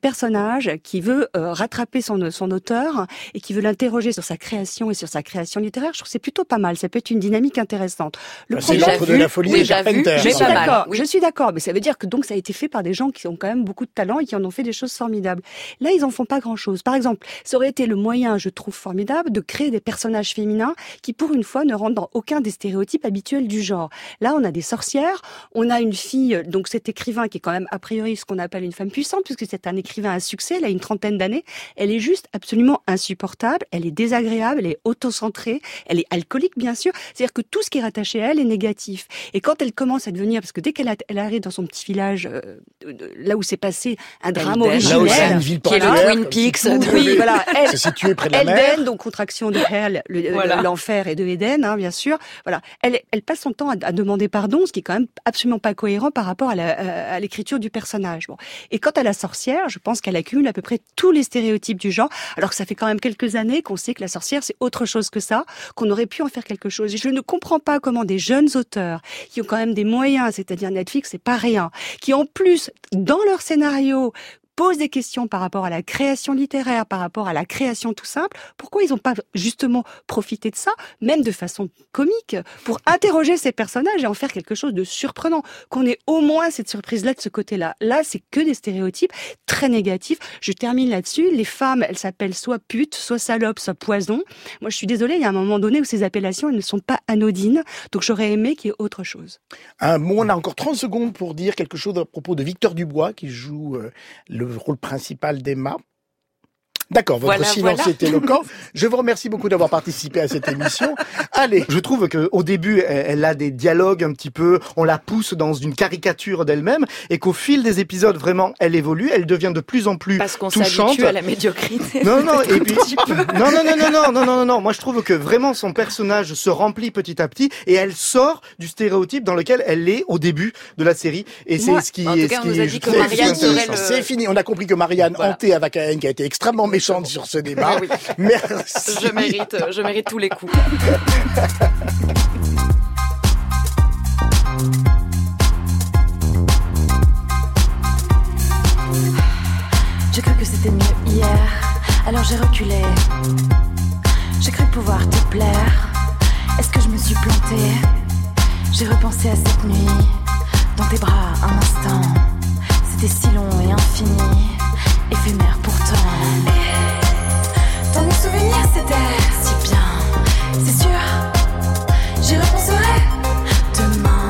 personnage qui veut euh, rattraper son, son auteur et qui veut l'interroger sur sa création et sur sa création littéraire. Je trouve que c'est plutôt pas mal. Ça peut être une dynamique intéressante. Le bah, c'est l'entre de la folie oui, et Carpenter. Je suis d'accord. Oui. Je suis d'accord. Mais ça veut dire que donc ça a été fait par des gens qui ont quand même beaucoup de talent et qui en ont fait des choses formidables. Là, ils en font pas grand-chose. Par exemple, ça aurait été le moyen, je trouve formidable, de créer des personnages féminins qui, pour une fois, ne rentrent dans aucun des stéréotypes habituels du genre. Là, on a des sorcières, on a une fille, donc cet écrivain qui est quand même a priori ce qu'on appelle une femme puissante, puisque c'est un écrivain à succès, elle a une trentaine d'années, elle est juste absolument insupportable, elle est désagréable, elle est autocentrée, elle est alcoolique bien sûr, c'est-à-dire que tout ce qui est rattaché à elle est négatif. Et quand elle commence à devenir, parce que dès qu'elle a, elle arrive dans son petit village, euh, là où s'est passé un drame Elden, originel, une ville qui est le Twin Peaks, oui, voilà, elle, c'est situé près de la mer. Elden, donc contraction de Hell, le, voilà. l'enfer et de Eden, hein, bien sûr. Voilà, elle, elle passe son temps à, à demander pardon, ce qui est quand même absolument pas cohérent par rapport à, la, à l'écriture du personnage. Bon. Et quant à la sorcière, je pense qu'elle accumule à peu près tous les stéréotypes du genre, alors que ça fait quand même quelques années qu'on sait que la sorcière, c'est autre chose que ça, qu'on aurait pu en faire quelque chose. Et je ne comprends pas comment des jeunes auteurs, qui ont quand même des moyens, c'est-à-dire Netflix, c'est pas rien, qui en plus, dans leur scénario, posent des questions par rapport à la création littéraire, par rapport à la création tout simple, pourquoi ils n'ont pas justement profité de ça, même de façon comique, pour interroger ces personnages et en faire quelque chose de surprenant, qu'on ait au moins cette surprise-là de ce côté-là. Là, c'est que des stéréotypes très négatifs. Je termine là-dessus. Les femmes, elles s'appellent soit pute, soit salope, soit poison. Moi, je suis désolée, il y a un moment donné où ces appellations, elles ne sont pas anodines, donc j'aurais aimé qu'il y ait autre chose. Un mot, on a encore trente secondes pour dire quelque chose à propos de Victor Dubois, qui joue euh, le le rôle principal d'Emma. D'accord, votre voilà, silence voilà. est éloquent. Je vous remercie beaucoup d'avoir participé à cette émission. Allez. Je trouve que au début, elle, elle a des dialogues un petit peu, on la pousse dans une caricature d'elle-même, et qu'au fil des épisodes, vraiment, elle évolue, elle devient de plus en plus Parce qu'on touchante. s'habitue à la médiocrité. Non, non, et puis, non, non, non, non, non, non, non, non. Moi, je trouve que vraiment son personnage se remplit petit à petit, et elle sort du stéréotype dans lequel elle est au début de la série. Et Moi, c'est ce qui, en tout ce cas, qui on nous a est dit que très Marianne intéressant. serait le- C'est fini. On a compris que Marianne Voilà. hantait avec Anne, qui a été extrêmement méchante sur ce débat. Oui. Merci. Je mérite, je mérite tous les coups. J'ai cru que c'était mieux hier, alors j'ai reculé. J'ai cru pouvoir te plaire. Est-ce que je me suis plantée? J'ai repensé à cette nuit, dans tes bras un instant. C'était si long et infini, éphémère pourtant. Dans mes souvenirs c'était si bien, c'est sûr. J'y repenserai demain.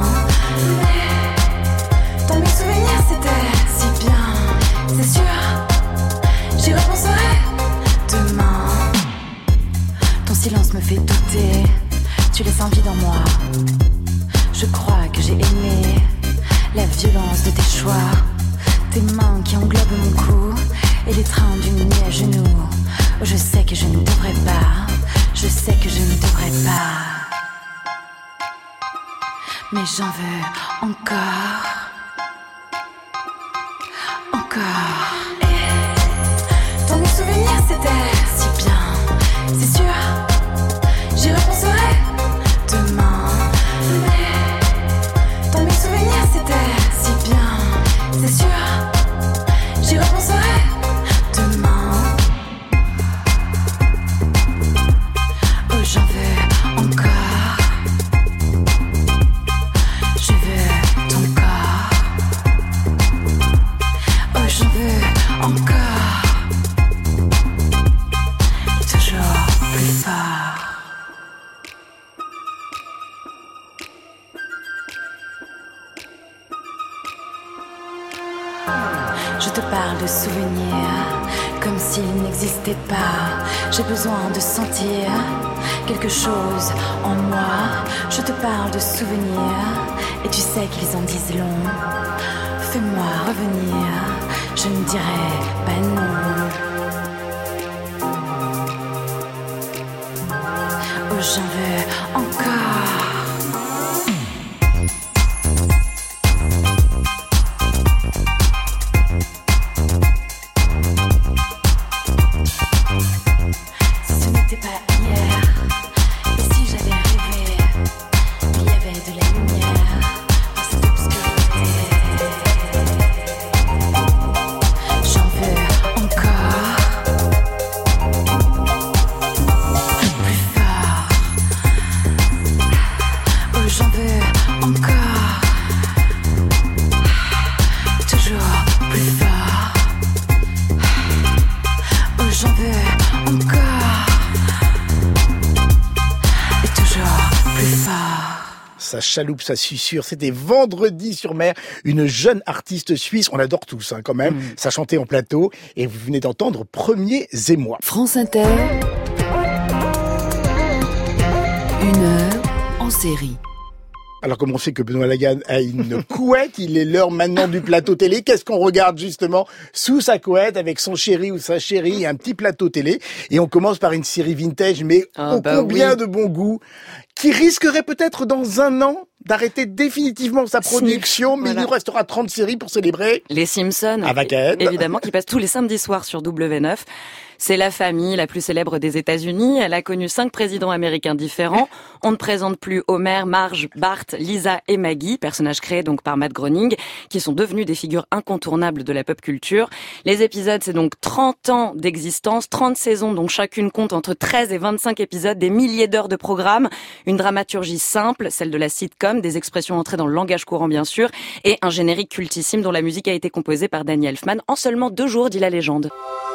Dans mes souvenirs c'était si bien, c'est sûr. J'y repenserai demain. Ton silence me fait douter, tu laisses un vide en moi. Je crois que j'ai aimé la violence de tes choix, tes mains qui englobent mon cou et l'étreinte d'une nuit à genoux. Oh, je sais que je ne devrais pas, je sais que je ne devrais pas, mais j'en veux encore, encore. Dans mes souvenirs c'était si bien, c'est sûr. J'y repenserai demain. Dans mes souvenirs c'était si bien, c'est sûr. J'y repenserai demain. Oh, j'en veux encore. Je veux ton corps. Oh, j'en veux encore. Toujours plus fort. Je te parle de souvenirs, comme s'ils n'existaient pas. J'ai besoin de sentir quelque chose en moi. Je te parle de souvenirs, et tu sais qu'ils en disent long. Fais-moi revenir, je ne dirai pas non. Oh, j'en veux encore. Si ce n'était pas hier, et si j'avais rêvé qu'il y avait de la lumière dans cette obscurité. J'en veux encore. ça chaloupe, ça susurre. C'était Vendredi sur mer, une jeune artiste suisse, on l'adore tous hein, quand même, mmh. ça chantait en plateau, et vous venez d'entendre Premiers émois. France Inter, une heure en série. Alors comme on sait que Benoît Lagarde a une couette, il est l'heure maintenant du plateau télé. Qu'est-ce qu'on regarde justement sous sa couette avec son chéri ou sa chérie, un petit plateau télé. Et on commence par une série vintage, mais ah, ô bah combien oui. de bon goût, qui risquerait peut-être dans un an d'arrêter définitivement sa production, mais voilà. Il nous restera trente séries pour célébrer. Les Simpsons, avec Ed. Évidemment, qui passent tous les samedis soirs sur W neuf. C'est la famille la plus célèbre des États-Unis. Elle a connu cinq présidents américains différents. On ne présente plus Homer, Marge, Bart, Lisa et Maggie, personnages créés donc par Matt Groening, qui sont devenus des figures incontournables de la pop culture. Les épisodes, c'est donc trente ans d'existence, trente saisons, dont chacune compte entre treize et vingt-cinq épisodes, des milliers d'heures de programme, une dramaturgie simple, celle de la sitcom, des expressions entrées dans le langage courant bien sûr, et un générique cultissime dont la musique a été composée par Danny Elfman en seulement deux jours, dit la légende.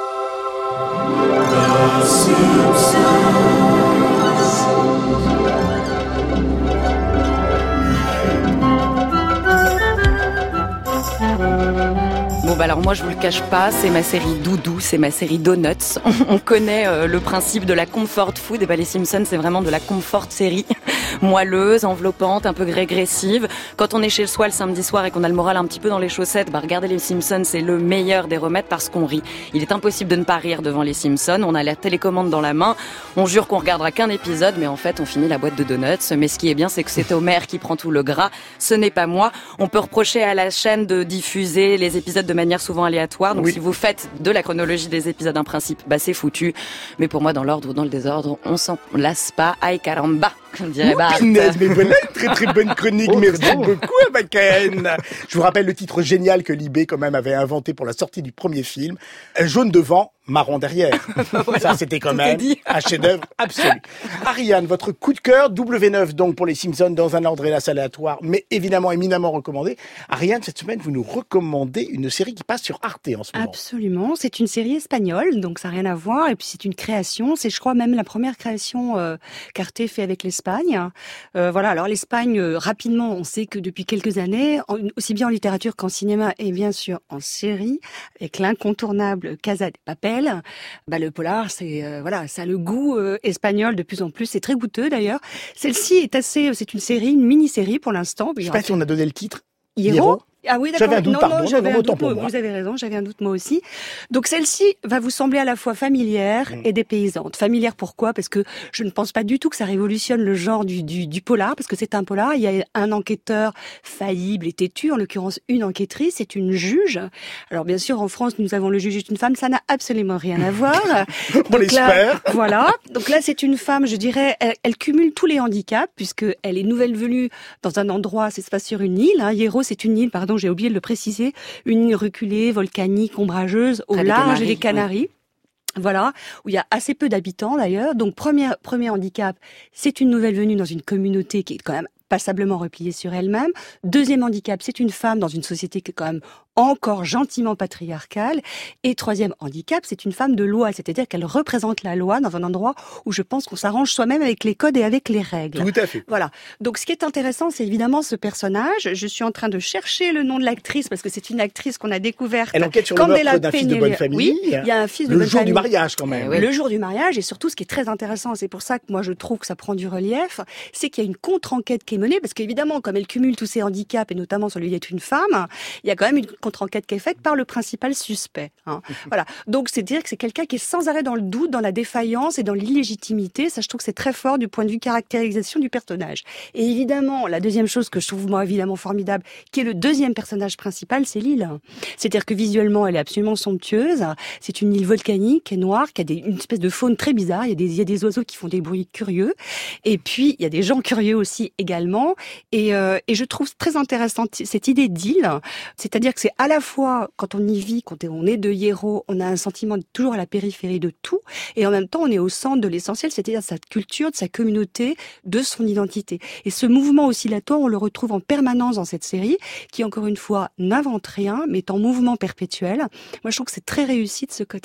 Bon bah alors moi je vous le cache pas, c'est ma série Doudou, c'est ma série Donuts. On connaît euh, le principe de la comfort food, et bah les Simpsons c'est vraiment de la comfort série, moelleuse, enveloppante, un peu régressive. Quand on est chez soi le samedi soir et qu'on a le moral un petit peu dans les chaussettes, bah regardez les Simpsons, c'est le meilleur des remèdes parce qu'on rit. Il est impossible de ne pas rire devant les Simpsons, on a la télécommande dans la main, on jure qu'on regardera qu'un épisode, mais en fait on finit la boîte de donuts. Mais ce qui est bien c'est que c'est Homer qui prend tout le gras, ce n'est pas moi. On peut reprocher à la chaîne de diffuser les épisodes de manière souvent aléatoire, donc oui. Si vous faites de la chronologie des épisodes un principe, bah c'est foutu. Mais pour moi, dans l'ordre ou dans le désordre, on s'en lasse pas. Aïe caramba, comme dirait Bart. Mais voilà une très très bonne chronique, oh, merci bon. beaucoup Abaken. Je vous rappelle le titre génial que Libé quand même avait inventé pour la sortie du premier film, jaune devant, marron derrière. Voilà, ça c'était quand même un chef-d'œuvre absolu. Ariane, votre coup de cœur, W neuf donc pour les Simpsons dans un ordre hélas aléatoire, mais évidemment éminemment recommandé. Ariane, cette semaine vous nous recommandez une série qui passe sur Arte en ce moment. Absolument, c'est une série espagnole, donc ça n'a rien à voir, et puis c'est une création, c'est je crois même la première création euh, qu'Arte fait avec l'Espagne. Euh, voilà, alors l'Espagne, euh, rapidement, on sait que depuis quelques années, en, aussi bien en littérature qu'en cinéma, et bien sûr en série, avec l'incontournable Casa de Papel, bah le polar, c'est euh, voilà, ça a le goût euh, espagnol de plus en plus, c'est très goûteux d'ailleurs. Celle-ci est assez, c'est une série, une mini-série pour l'instant. Je sais pas si on a donné le titre. Hiero. Ah oui, d'accord. J'avais un doute, non, pardon, non, j'avais non, un doute, pour moi. Vous avez raison, j'avais un doute moi aussi. Donc celle-ci va vous sembler à la fois familière mmh. et dépaysante. Familière pourquoi ? Parce que je ne pense pas du tout que ça révolutionne le genre du, du, du polar, parce que c'est un polar, il y a un enquêteur faillible et têtu, en l'occurrence une enquêtrice, c'est une juge. Alors bien sûr, en France, nous avons le juge est une femme, ça n'a absolument rien à voir. On l'espère. Voilà. Donc là, c'est une femme, je dirais, elle, elle cumule tous les handicaps, puisque elle est nouvelle venue dans un endroit, c'est pas sur une île, hein. Hiero, c'est une île, pardon, j'ai oublié de le préciser. Une île reculée, volcanique, ombrageuse, au large des Canaries. Oui. Voilà, où il y a assez peu d'habitants d'ailleurs. Donc premier, premier handicap, c'est une nouvelle venue dans une communauté qui est quand même passablement repliée sur elle-même. Deuxième handicap, c'est une femme dans une société qui est quand même encore gentiment patriarcale. Et troisième handicap, c'est une femme de loi, c'est-à-dire qu'elle représente la loi dans un endroit où je pense qu'on s'arrange soi-même avec les codes et avec les règles. Tout à fait. Voilà. Donc ce qui est intéressant, c'est évidemment ce personnage. Je suis en train de chercher le nom de l'actrice parce que c'est une actrice qu'on a découverte. Elle enquête sur le meurtre d'un fils de bonne famille. Oui, il y a un fils de bonne famille. Le jour du mariage quand même. Oui. Le jour du mariage, et surtout ce qui est très intéressant, c'est pour ça que moi je trouve que ça prend du relief, c'est qu'il y a une contre-enquête qui est menée, parce qu'évidemment, comme elle cumule tous ces handicaps, et notamment celui d'être une femme, il y a quand même une contre-enquête qui est faite par le principal suspect. Hein. Voilà. Donc, c'est dire que c'est quelqu'un qui est sans arrêt dans le doute, dans la défaillance et dans l'illégitimité. Ça, je trouve que c'est très fort du point de vue caractérisation du personnage. Et évidemment, la deuxième chose que je trouve, moi, évidemment formidable, qui est le deuxième personnage principal, c'est l'île. C'est-à-dire que visuellement, elle est absolument somptueuse. C'est une île volcanique, noire, qui a des, une espèce de faune très bizarre. Il y a des, il y a des oiseaux qui font des bruits curieux. Et puis, il y a des gens curieux aussi également. Et, euh, et je trouve très intéressante cette idée d'île. C'est-à-dire que c'est à la fois, quand on y vit, quand on est de Hiero, on a un sentiment de toujours à la périphérie de tout, et en même temps, on est au centre de l'essentiel, c'est-à-dire de sa culture, de sa communauté, de son identité. Et ce mouvement oscillatoire, on le retrouve en permanence dans cette série, qui, encore une fois, n'invente rien, mais est en mouvement perpétuel. Moi, je trouve que c'est très réussi de ce côté-là.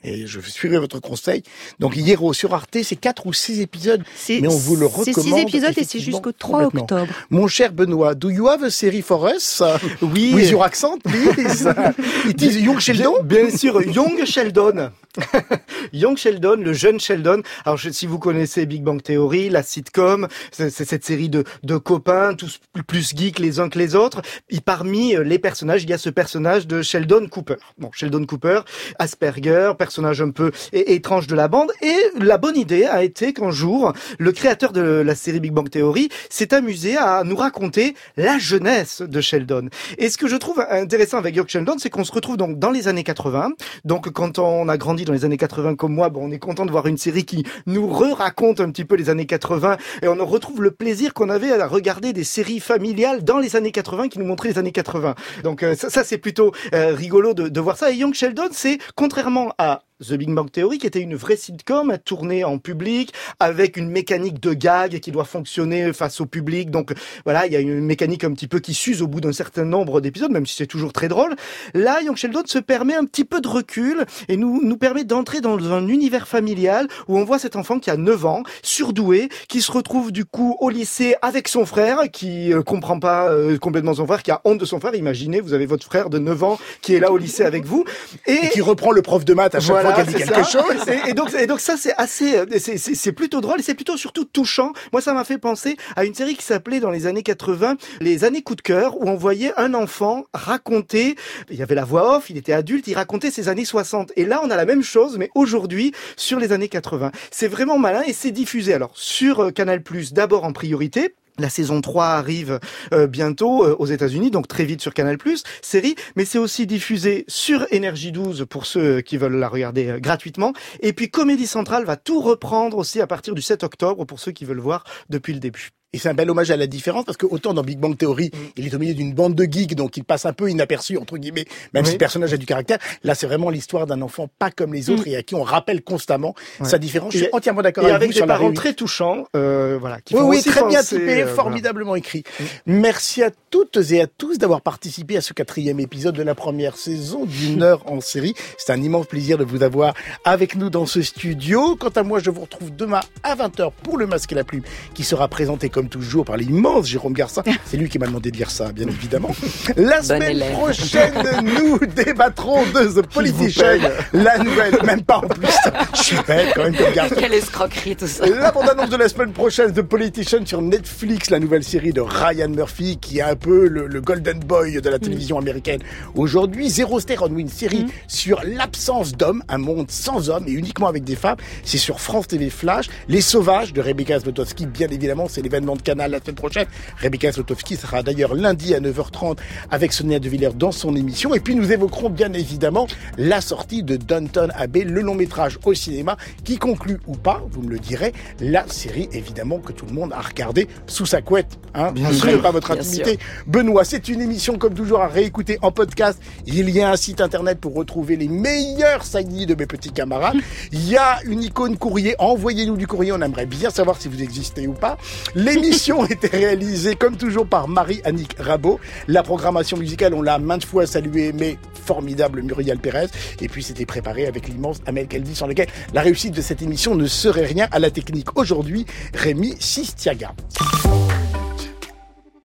et je suivrai votre conseil. Donc Hierro sur Arte, c'est quatre ou six épisodes, c'est, mais on vous le recommande. C'est six épisodes et c'est jusqu'au trois octobre. Mon cher Benoît, do you have a series for us? Oui. With your accent, please. It is Young Sheldon? Bien, bien sûr, Young Sheldon. Young Sheldon, le jeune Sheldon. Alors, je, si vous connaissez Big Bang Theory, la sitcom, c'est, c'est cette série de, de copains, tous plus geeks les uns que les autres. Et parmi les personnages, il y a ce personnage de Sheldon Cooper. Bon, Sheldon Cooper, Asperger, personnage un peu é- étrange de la bande. Et la bonne idée a été qu'un jour, le créateur de la série Big Bang Theory s'est amusé à nous raconter la jeunesse de Sheldon. Et ce que je trouve intéressant avec Young Sheldon, c'est qu'on se retrouve donc dans les années quatre-vingts. Donc, quand on a grandi dans les années quatre-vingts comme moi, bon, on est content de voir une série qui nous re-raconte un petit peu les années quatre-vingts et on retrouve le plaisir qu'on avait à regarder des séries familiales dans les années quatre-vingts qui nous montraient les années quatre-vingts. Donc euh, ça, ça c'est plutôt euh, rigolo de, de voir ça. Et Young Sheldon, c'est contrairement à The Big Bang Theory, qui était une vraie sitcom tournée en public avec une mécanique de gag qui doit fonctionner face au public. Donc voilà, il y a une mécanique un petit peu qui s'use au bout d'un certain nombre d'épisodes, même si c'est toujours très drôle. Là, Young Sheldon se permet un petit peu de recul et nous nous permet d'entrer dans un univers familial où on voit cet enfant qui a neuf ans, surdoué, qui se retrouve du coup au lycée avec son frère, qui euh, comprend pas euh, complètement son frère, qui a honte de son frère. Imaginez, vous avez votre frère de neuf ans qui est là au lycée avec vous et, et qui reprend le prof de maths à chaque voilà. fois qu'elle dit quelque ça. chose. Et, et donc, et donc ça c'est assez, c'est, c'est, c'est plutôt drôle et c'est plutôt surtout touchant. Moi, ça m'a fait penser à une série qui s'appelait dans les années quatre-vingts, les années coup de cœur, où on voyait un enfant raconter. Il y avait la voix off, il était adulte, il racontait ses années soixante. Et là, on a la même chose, mais aujourd'hui sur les années quatre-vingts. C'est vraiment malin et c'est diffusé alors sur Canal plus, d'abord en priorité. La saison trois arrive euh, bientôt euh, aux États-Unis, donc très vite sur Canal plus, série, mais c'est aussi diffusé sur Énergie douze pour ceux qui veulent la regarder euh, gratuitement. Et puis Comédie Centrale va tout reprendre aussi à partir du sept octobre pour ceux qui veulent voir depuis le début. Et c'est un bel hommage à la différence parce que autant dans Big Bang Theory, mmh. il est au milieu d'une bande de geeks, donc il passe un peu inaperçu, entre guillemets, même oui. si le personnage a du caractère. Là, c'est vraiment l'histoire d'un enfant pas comme les autres mmh. et à qui on rappelle constamment ouais. sa différence. Je suis et, entièrement d'accord avec, avec vous sur la avec des parents très touchants, euh, voilà. Qui oui, font oui, aussi très penser, bien typé, euh, formidablement voilà. écrit. Mmh. Merci à toutes et à tous d'avoir participé à ce quatrième épisode de la première saison d'une heure en série. C'est un immense plaisir de vous avoir avec nous dans ce studio. Quant à moi, je vous retrouve demain à vingt heures pour Le Masque et la Plume, qui sera présenté comme toujours par l'immense Jérôme Garcin. C'est lui qui m'a demandé de dire ça, bien évidemment. La semaine prochaine, nous débattrons de The Politician, la nouvelle, même pas en plus. Je suis bête quand même comme garçon. Quelle escroquerie tout ça. La bande-annonce de la semaine prochaine, The Politician sur Netflix, la nouvelle série de Ryan Murphy, qui est un peu le, le golden boy de la télévision mmh. américaine aujourd'hui. Zéro Stéron, une série mmh. sur l'absence d'hommes, un monde sans hommes et uniquement avec des femmes. C'est sur France T V Flash. Les Sauvages de Rebecca Zlotowski, bien évidemment, c'est l'événement de Canal la semaine prochaine. Rebecca Zlotowski sera d'ailleurs lundi à neuf heures trente avec Sonia De Villers dans son émission. Et puis nous évoquerons bien évidemment la sortie de Downton Abbey, le long métrage au cinéma qui conclut ou pas, vous me le direz, la série évidemment que tout le monde a regardé sous sa couette. Hein, bien sûr, ne pas votre intimité. Sûr. Benoît, c'est une émission comme toujours à réécouter en podcast. Il y a un site internet pour retrouver les meilleurs signés de mes petits camarades. Il y a une icône courrier. Envoyez-nous du courrier. On aimerait bien savoir si vous existez ou pas. L'émission était réalisée comme toujours par Marie-Annick Rabot. La programmation musicale, on l'a maintes fois saluée, mais formidable Muriel Pérez. Et puis c'était préparé avec l'immense Amel Keldi, sans lequel la réussite de cette émission ne serait rien à la technique. Aujourd'hui, Rémi Sistiaga.